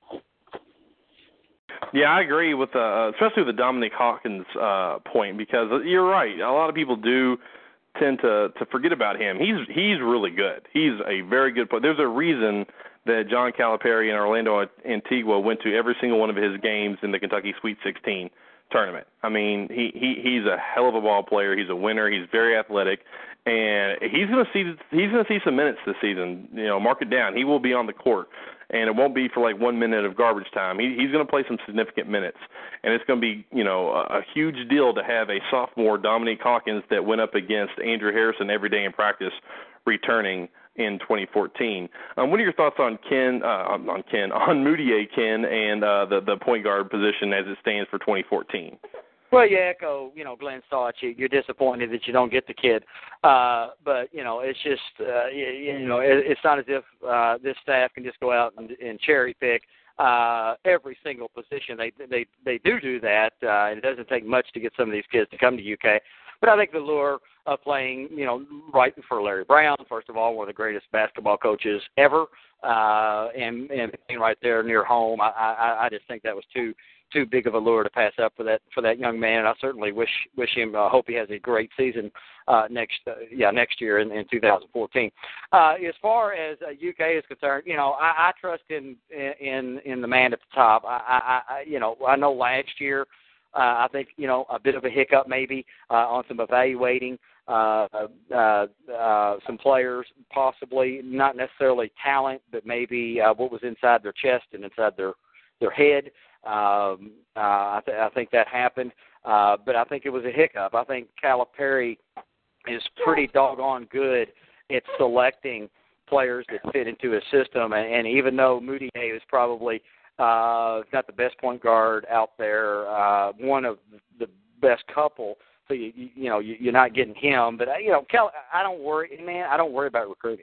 Yeah, I agree with uh, especially with the Dominique Hawkins uh, point because you're right. A lot of people do tend to, to forget about him. He's he's really good. He's a very good player. There's a reason that John Calipari and Orlando Antigua went to every single one of his games in the Kentucky Sweet sixteen tournament. I mean, he, he he's a hell of a ball player. He's a winner. He's very athletic, and he's going to see he's going to see some minutes this season. You know, mark it down. He will be on the court, and it won't be for like one minute of garbage time. He, he's going to play some significant minutes, and it's going to be, you know, a, a huge deal to have a sophomore, Dominique Hawkins, that went up against Andrew Harrison every day in practice, returning in twenty fourteen. Um, what are your thoughts on Ken, uh, on Ken, on Mudiay Ken, and uh, the the point guard position as it stands for twenty fourteen? Well, you echo, you know, Glenn's thoughts. You, you're disappointed that you don't get the kid, uh, but you know, it's just, uh, you, you know, it, it's not as if uh, this staff can just go out and, and cherry pick uh, every single position. They they they do do that. Uh, it doesn't take much to get some of these kids to come to U K. But I think the lure of playing, you know, right for Larry Brown, first of all, one of the greatest basketball coaches ever, uh, and and being right there near home, I, I, I just think that was too too big of a lure to pass up for that for that young man. I certainly wish wish him. I uh, hope he has a great season uh, next uh, yeah next year in, in two thousand fourteen. Uh, as far as uh, U K is concerned, you know, I, I trust in in in the man at the top. I, I, I you know I know last year. Uh, I think, you know, a bit of a hiccup maybe uh, on some evaluating uh, uh, uh, some players, possibly not necessarily talent, but maybe uh, what was inside their chest and inside their their head. Um, uh, I, th- I think that happened, uh, but I think it was a hiccup. I think Calipari is pretty doggone good at selecting players that fit into his system, and, and even though Mudiay is probably Uh, got the best point guard out there, uh, one of the best couple. So you you, you know you, you're not getting him, but uh, you know Cal, I don't worry, man. I don't worry about recruiting.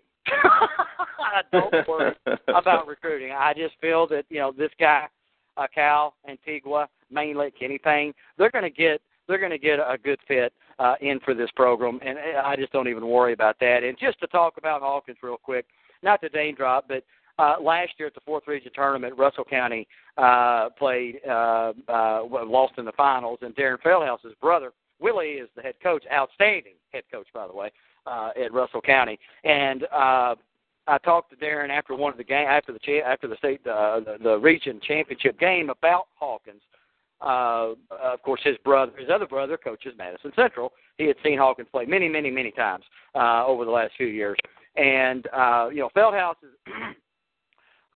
I don't worry about recruiting. I just feel that you know this guy, uh, Cal Antigua, mainly Kenny Payne, they're going to get they're going to get a good fit uh, in for this program, and I just don't even worry about that. And just to talk about Hawkins real quick, not to name drop, but. Uh, last year at the fourth region tournament, Russell County uh, played, uh, uh, lost in the finals, and Darren Feldhouse's brother, Willie, is the head coach, outstanding head coach, by the way, uh, at Russell County. And uh, I talked to Darren after one of the game, after the cha- after the state, uh, the, the region championship game about Hawkins. Uh, of course, his brother, his other brother, coaches Madison Central. He had seen Hawkins play many, many, many times uh, over the last few years. And uh, you know, Feldhouse is.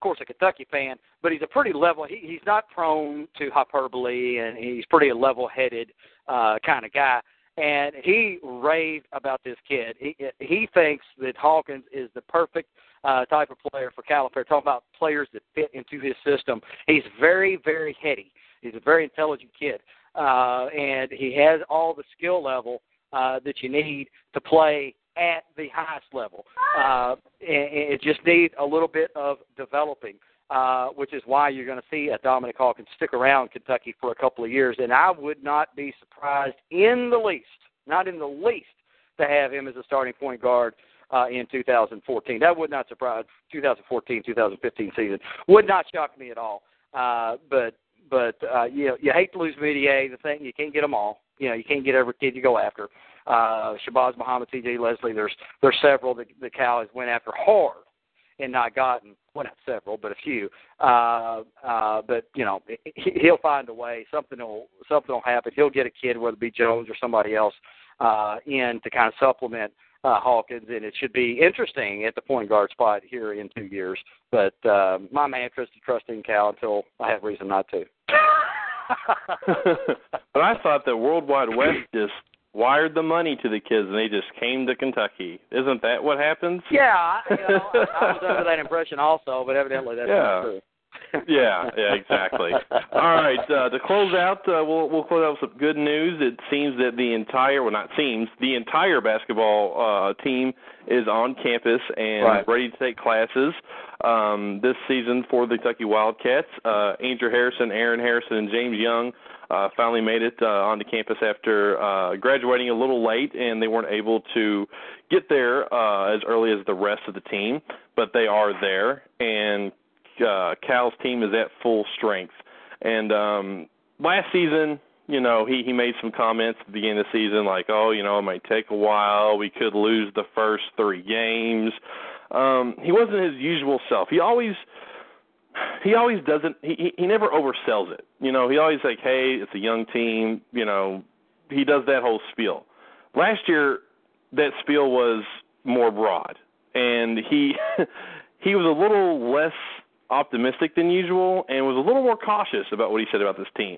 course, a Kentucky fan, but he's a pretty level. He, he's not prone to hyperbole, and he's pretty a level-headed uh, kind of guy. And he raved about this kid. He he thinks that Hawkins is the perfect uh, type of player for Calipari. Talking about players that fit into his system. He's very, very heady. He's a very intelligent kid, uh, and he has all the skill level uh, that you need to play at the highest level. Uh, and it just needs a little bit of developing, uh, which is why you're going to see a Dominic Hawkins stick around Kentucky for a couple of years. And I would not be surprised in the least, not in the least, to have him as a starting point guard uh, in two thousand fourteen. That would not surprise twenty fourteen twenty fifteen season. Would not shock me at all. Uh, but but uh, you know, you hate to lose Mudiay. The thing, you can't get them all. You know, you can't get every kid you go after. Uh, Shabazz Muhammad, T J Leslie, there's there's several that the Cal has went after hard and not gotten. Well, not several, but a few. Uh, uh, but you know, he, he'll find a way. Something will something will happen. He'll get a kid, whether it be Jones or somebody else, uh, in to kind of supplement uh, Hawkins, and it should be interesting at the point guard spot here in two years. But uh, my mantra is to trust in Cal until I have reason not to. But I thought that Worldwide West just wired the money to the kids, and they just came to Kentucky. Isn't that what happens? Yeah, you know, I, I was under that impression also, but evidently that's yeah. not true. yeah, yeah, exactly. All right, uh, to close out, uh, we'll we'll close out with some good news. It seems that the entire, well, not seems, the entire basketball uh, team is on campus and right. ready to take classes um, this season for the Kentucky Wildcats. Uh, Andrew Harrison, Aaron Harrison, and James Young uh, finally made it uh, onto campus after uh, graduating a little late, and they weren't able to get there uh, as early as the rest of the team, but they are there, and Uh, Cal's team is at full strength. And um, last season, you know, he, he made some comments at the beginning of the season like, oh, you know, it might take a while. We could lose the first three games. Um, he wasn't his usual self. He always he always doesn't – he he never oversells it. You know, he always like, hey, it's a young team. You know, he does that whole spiel. Last year, that spiel was more broad. And he he was a little less – optimistic than usual and was a little more cautious about what he said about this team.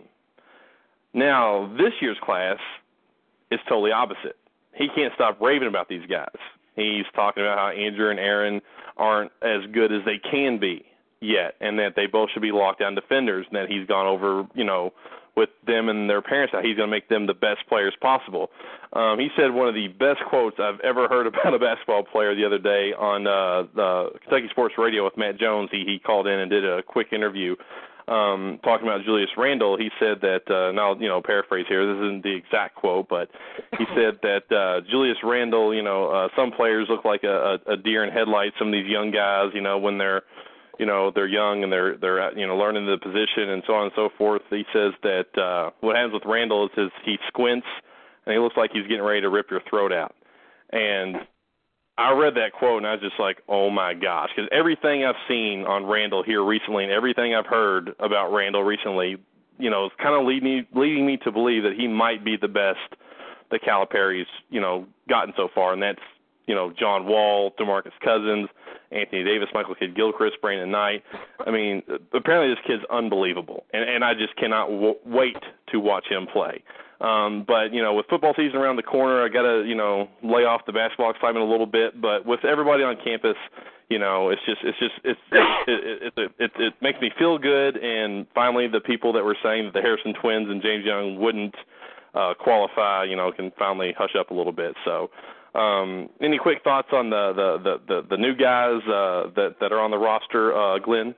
Now, this year's class is totally opposite. He can't stop raving about these guys. He's talking about how Andrew and Aaron aren't as good as they can be yet, and that they both should be lockdown defenders, and that he's gone over, you know, with them and their parents, how he's going to make them the best players possible. Um, he said one of the best quotes I've ever heard about a basketball player the other day on uh, the Kentucky Sports Radio with Matt Jones. He, he called in and did a quick interview um, talking about Julius Randle. He said that, uh, now, you know, paraphrase here, this isn't the exact quote, but he said that uh, Julius Randle, you know, uh, some players look like a, a deer in headlights, some of these young guys, you know, when they're, you know, they're young and they're, they're you know, learning the position and so on and so forth. He says that uh, what happens with Randle is his, he squints and he looks like he's getting ready to rip your throat out. And I read that quote and I was just like, oh, my gosh, because everything I've seen on Randle here recently and everything I've heard about Randle recently, you know, is kind of leading me, leading me to believe that he might be the best that Calipari's, you know, gotten so far, and that's, you know, John Wall, DeMarcus Cousins, Anthony Davis, Michael Kidd-Gilchrist, Brandon Knight. I mean, apparently this kid's unbelievable, and, and I just cannot w- wait to watch him play. Um, but, you know, with football season around the corner, I got to, you know, lay off the basketball excitement a little bit. But with everybody on campus, you know, it's just, it's just, it's, it, it, it, it, it makes me feel good. And finally, the people that were saying that the Harrison twins and James Young wouldn't uh, qualify, you know, can finally hush up a little bit. So, Um, any quick thoughts on the the, the, the, the new guys uh, that that are on the roster, uh, Glenn?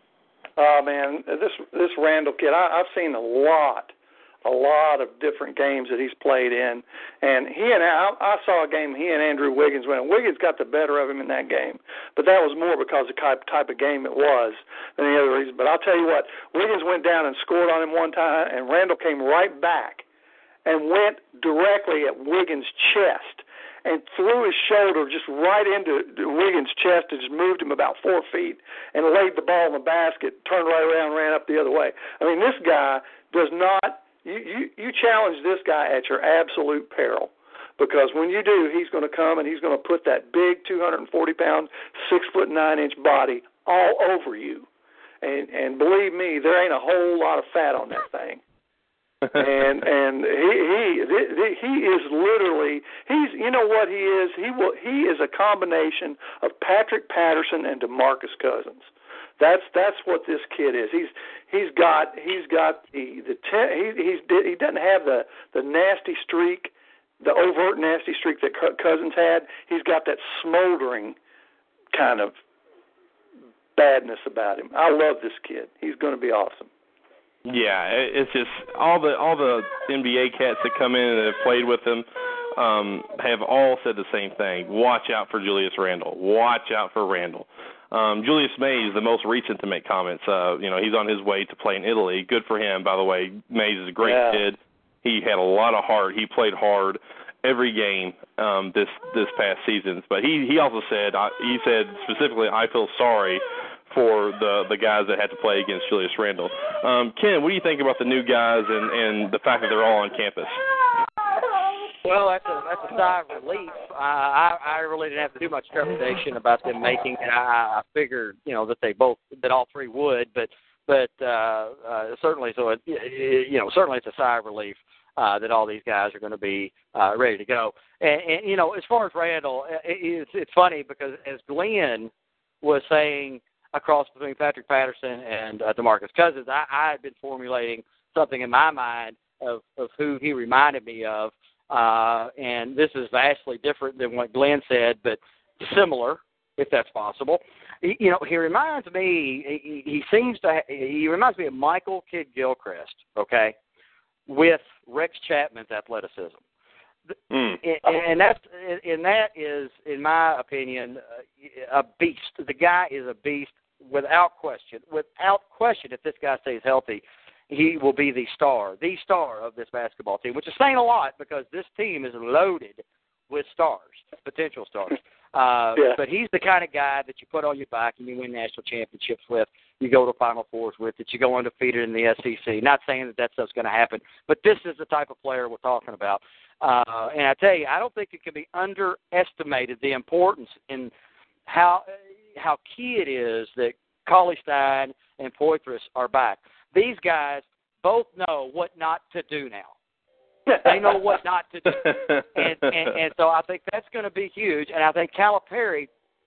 Oh man, this this Randle kid, I, I've seen a lot, a lot of different games that he's played in, and he and I, I saw a game he and Andrew Wiggins went. Wiggins got the better of him in that game, but that was more because of the type type of game it was than the other reason. But I'll tell you what, Wiggins went down and scored on him one time, and Randle came right back and went directly at Wiggins' chest and threw his shoulder just right into Wiggins' chest and just moved him about four feet and laid the ball in the basket, turned right around and ran up the other way. I mean, this guy does not you, – you, you challenge this guy at your absolute peril, because when you do, he's going to come and he's going to put that big two hundred forty pound, six foot nine inch body all over you. And and believe me, there ain't a whole lot of fat on that thing. and and he he he is literally he's you know what he is he will he is a combination of Patrick Patterson and DeMarcus Cousins. That's that's what this kid is. He's he's got he's got the the te- he he's he doesn't have the the nasty streak, the overt nasty streak that Cousins had. He's got that smoldering kind of badness about him. I love this kid. He's going to be awesome. Yeah, it's just all the all the N B A cats that come in and have played with him um, have all said the same thing. Watch out for Julius Randle. Watch out for Randle. Um, Julius Mays, the most recent to make comments. Uh, you know, he's on his way to play in Italy. Good for him, by the way. Mays is a great yeah. kid. He had a lot of heart. He played hard every game um, this this past season. But he he also said uh, he said specifically, I feel sorry for the the guys that had to play against Julius Randle. Um, Ken, what do you think about the new guys and, and the fact that they're all on campus? Well, that's a that's a sigh of relief. Uh, I I really didn't have too much trepidation about them making it. I, I figured, you know, that they both that all three would, but but uh, uh, certainly so. It, you know, certainly it's a sigh of relief uh, that all these guys are going to be uh, ready to go. And, and you know, as far as Randle, it, it's it's funny because as Glenn was saying across between Patrick Patterson and uh, DeMarcus Cousins, I, I had been formulating something in my mind of, of who he reminded me of, uh, and this is vastly different than what Glenn said, but similar, if that's possible. He, you know, he reminds me, he, he seems to, he reminds me of Michael Kidd-Gilchrist, okay, with Rex Chapman's athleticism. Mm. And, and that's and that is, in my opinion, a beast. The guy is a beast without question. Without question, if this guy stays healthy, he will be the star, the star of this basketball team, which is saying a lot because this team is loaded with stars, potential stars. Uh, yeah. But he's the kind of guy that you put on your back and you win national championships with, you go to Final Fours with, that you go undefeated in the S E C. Not saying that that stuff's going to happen, but this is the type of player we're talking about. Uh, and I tell you, I don't think it can be underestimated the importance in how how key it is that Cauley-Stein and Poitras are back. These guys both know what not to do now. They know what not to do. And, and, and so I think that's going to be huge. And I think Calipari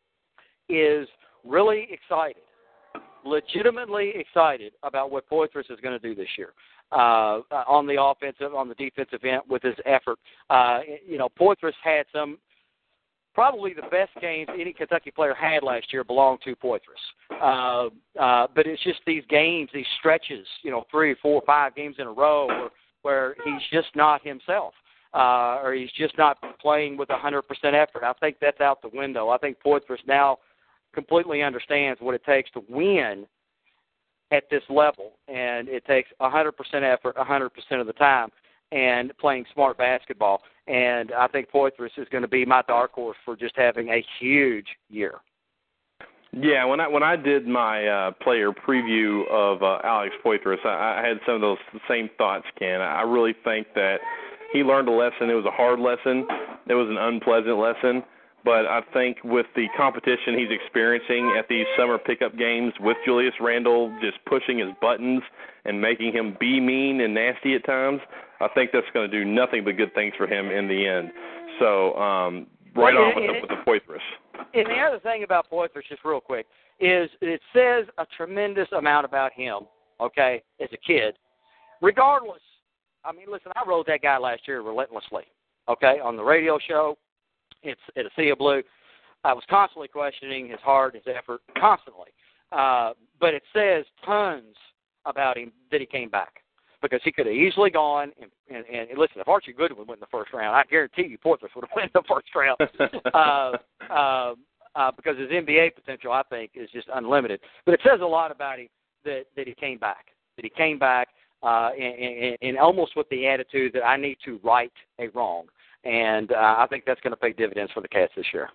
is really excited, legitimately excited about what Poitras is going to do this year. Uh, on the offensive, on the defensive end with his effort. Uh, you know, Poitras had some, probably the best games any Kentucky player had last year belonged to Poitras. Uh, uh, but it's just these games, these stretches, you know, three, four, five games in a row where, where he's just not himself, uh, or he's just not playing with one hundred percent effort. I think that's out the window. I think Poitras now completely understands what it takes to win at this level, and it takes one hundred percent effort one hundred percent of the time and playing smart basketball. And I think Poitras is going to be my dark horse for just having a huge year. Yeah, when I when I did my uh, player preview of uh, Alex Poitras, I, I had some of those same thoughts, Ken. I really think that he learned a lesson. It was a hard lesson. It was an unpleasant lesson. But I think with the competition he's experiencing at these summer pickup games with Julius Randle just pushing his buttons and making him be mean and nasty at times, I think that's going to do nothing but good things for him in the end. So um, right well, on it, with, it, the, with the Poitras. And the other thing about Poitras, just real quick, is it says a tremendous amount about him, okay, as a kid. Regardless, I mean, listen, I rode that guy last year relentlessly, okay, on the radio show. It's at a Sea of Blue. I was constantly questioning his heart, his effort, constantly. Uh, but it says tons about him that he came back because he could have easily gone. And, and, and listen, if Archie Goodwin went in the first round, I guarantee you Poitras would have went in the first round uh, uh, uh, because his N B A potential, I think, is just unlimited. But it says a lot about him that, that he came back, that he came back uh, and, and, and almost with the attitude that I need to right a wrong. And uh, I think that's going to pay dividends for the Cats this year.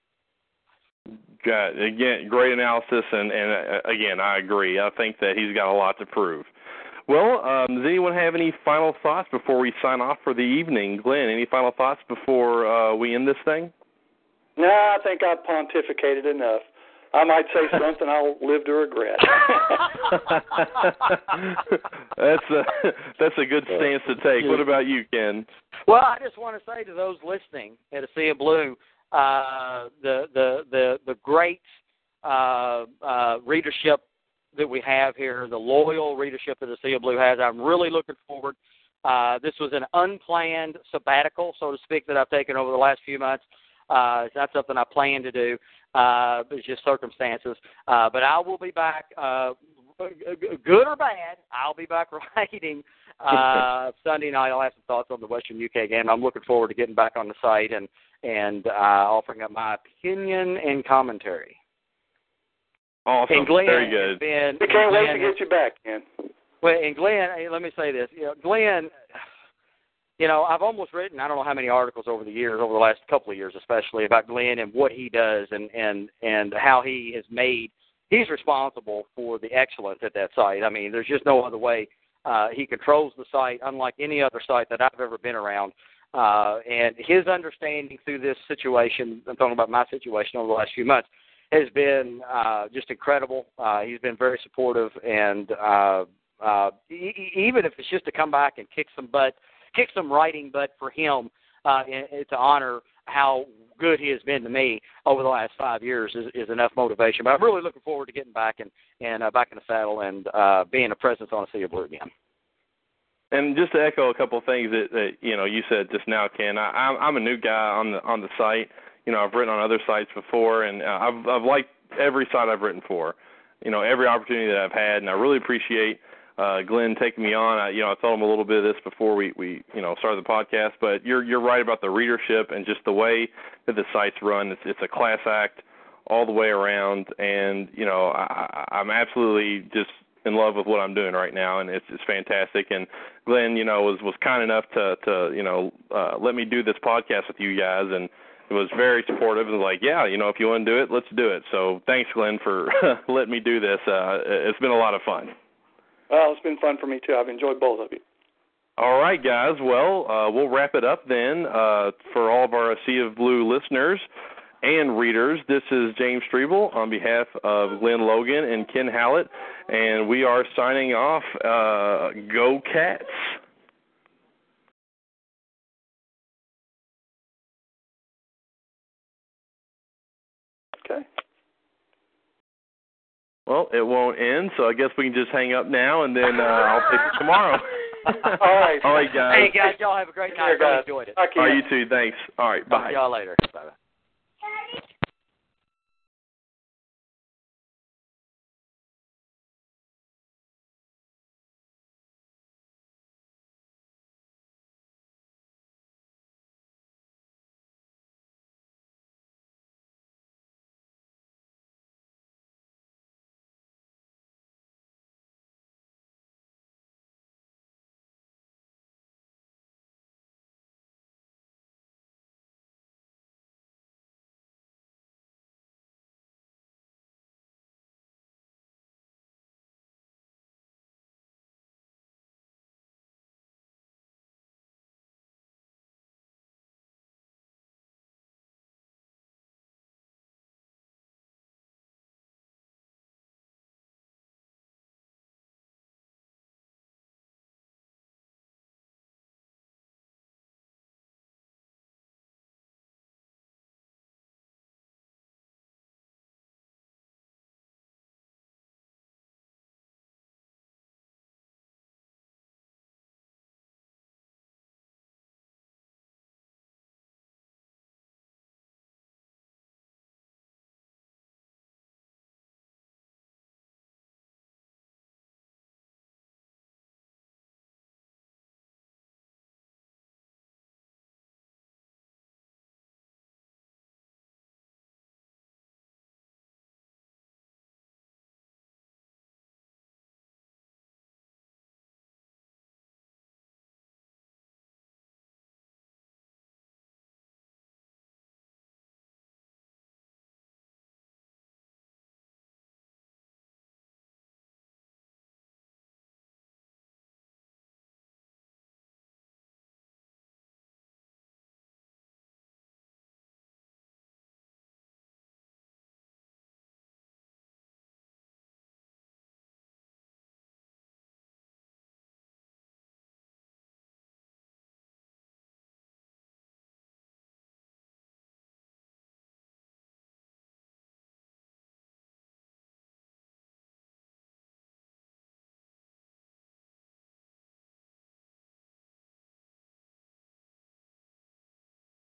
Got, again, great analysis, and, and uh, again, I agree. I think that he's got a lot to prove. Well, um, does anyone have any final thoughts before we sign off for the evening? Glenn, any final thoughts before uh, we end this thing? No, I think I've pontificated enough. I might say something I'll live to regret. that's a that's a good stance to take. What about you, Ken? Well, I just want to say to those listening at A Sea of Blue, uh, the the the the great uh, uh, readership that we have here, the loyal readership that A Sea of Blue has. I'm really looking forward. Uh, this was an unplanned sabbatical, so to speak, that I've taken over the last few months. Uh, it's not something I planned to do. Uh, it's just circumstances. Uh, but I will be back, uh, good or bad, I'll be back writing uh, Sunday night. I'll have some thoughts on the Western U K game. I'm looking forward to getting back on the site and, and uh, offering up my opinion and commentary. Awesome. And Glenn Very good. Been, we can't Glenn wait to get you back, Ken. Well, and Glenn, hey, let me say this. You know, Glenn, you know, I've almost written, I don't know how many articles over the years, over the last couple of years especially, about Glenn and what he does and, and, and how he has made, he's responsible for the excellence at that site. I mean, there's just no other way. Uh, he controls the site unlike any other site that I've ever been around. Uh, and his understanding through this situation, I'm talking about my situation over the last few months, has been uh, just incredible. Uh, he's been very supportive, and uh, uh, e- even if it's just to come back and kick some butt, kick some writing butt for him uh, and, and to honor how good he has been to me over the last five years is, is enough motivation. But I'm really looking forward to getting back and, and uh, back in the saddle and uh, being a presence on A Sea of Blue again. And just to echo a couple of things that, that you know you said just now, Ken, I, I'm, I'm a new guy on the on the site. You know, I've written on other sites before, and uh, I've, I've liked every site I've written for. You know, every opportunity that I've had, and I really appreciate uh, Glenn taking me on. I, you know, I told him a little bit of this before we, we, you know, started the podcast. But you're you're right about the readership and just the way that the site's run. It's it's a class act all the way around, and you know, I, I'm absolutely just in love with what I'm doing right now, and it's it's fantastic. And Glenn, you know, was was kind enough to to you know uh, let me do this podcast with you guys, and it was very supportive and like, yeah, you know, if you want to do it, let's do it. So thanks, Glenn, for letting me do this. Uh, it's been a lot of fun. Well, it's been fun for me, too. I've enjoyed both of you. All right, guys. Well, uh, we'll wrap it up then. Uh, for all of our Sea of Blue listeners and readers, this is James Strebel on behalf of Glenn Logan and Ken Hallett, and we are signing off. Uh, go Cats! Okay. Well, it won't end, so I guess we can just hang up now, and then uh, I'll take it tomorrow. All right. All right, guys. Hey, guys, y'all have a great night. I really enjoyed it. All right, you too. Thanks. All right, bye. Talk to y'all later. Bye-bye.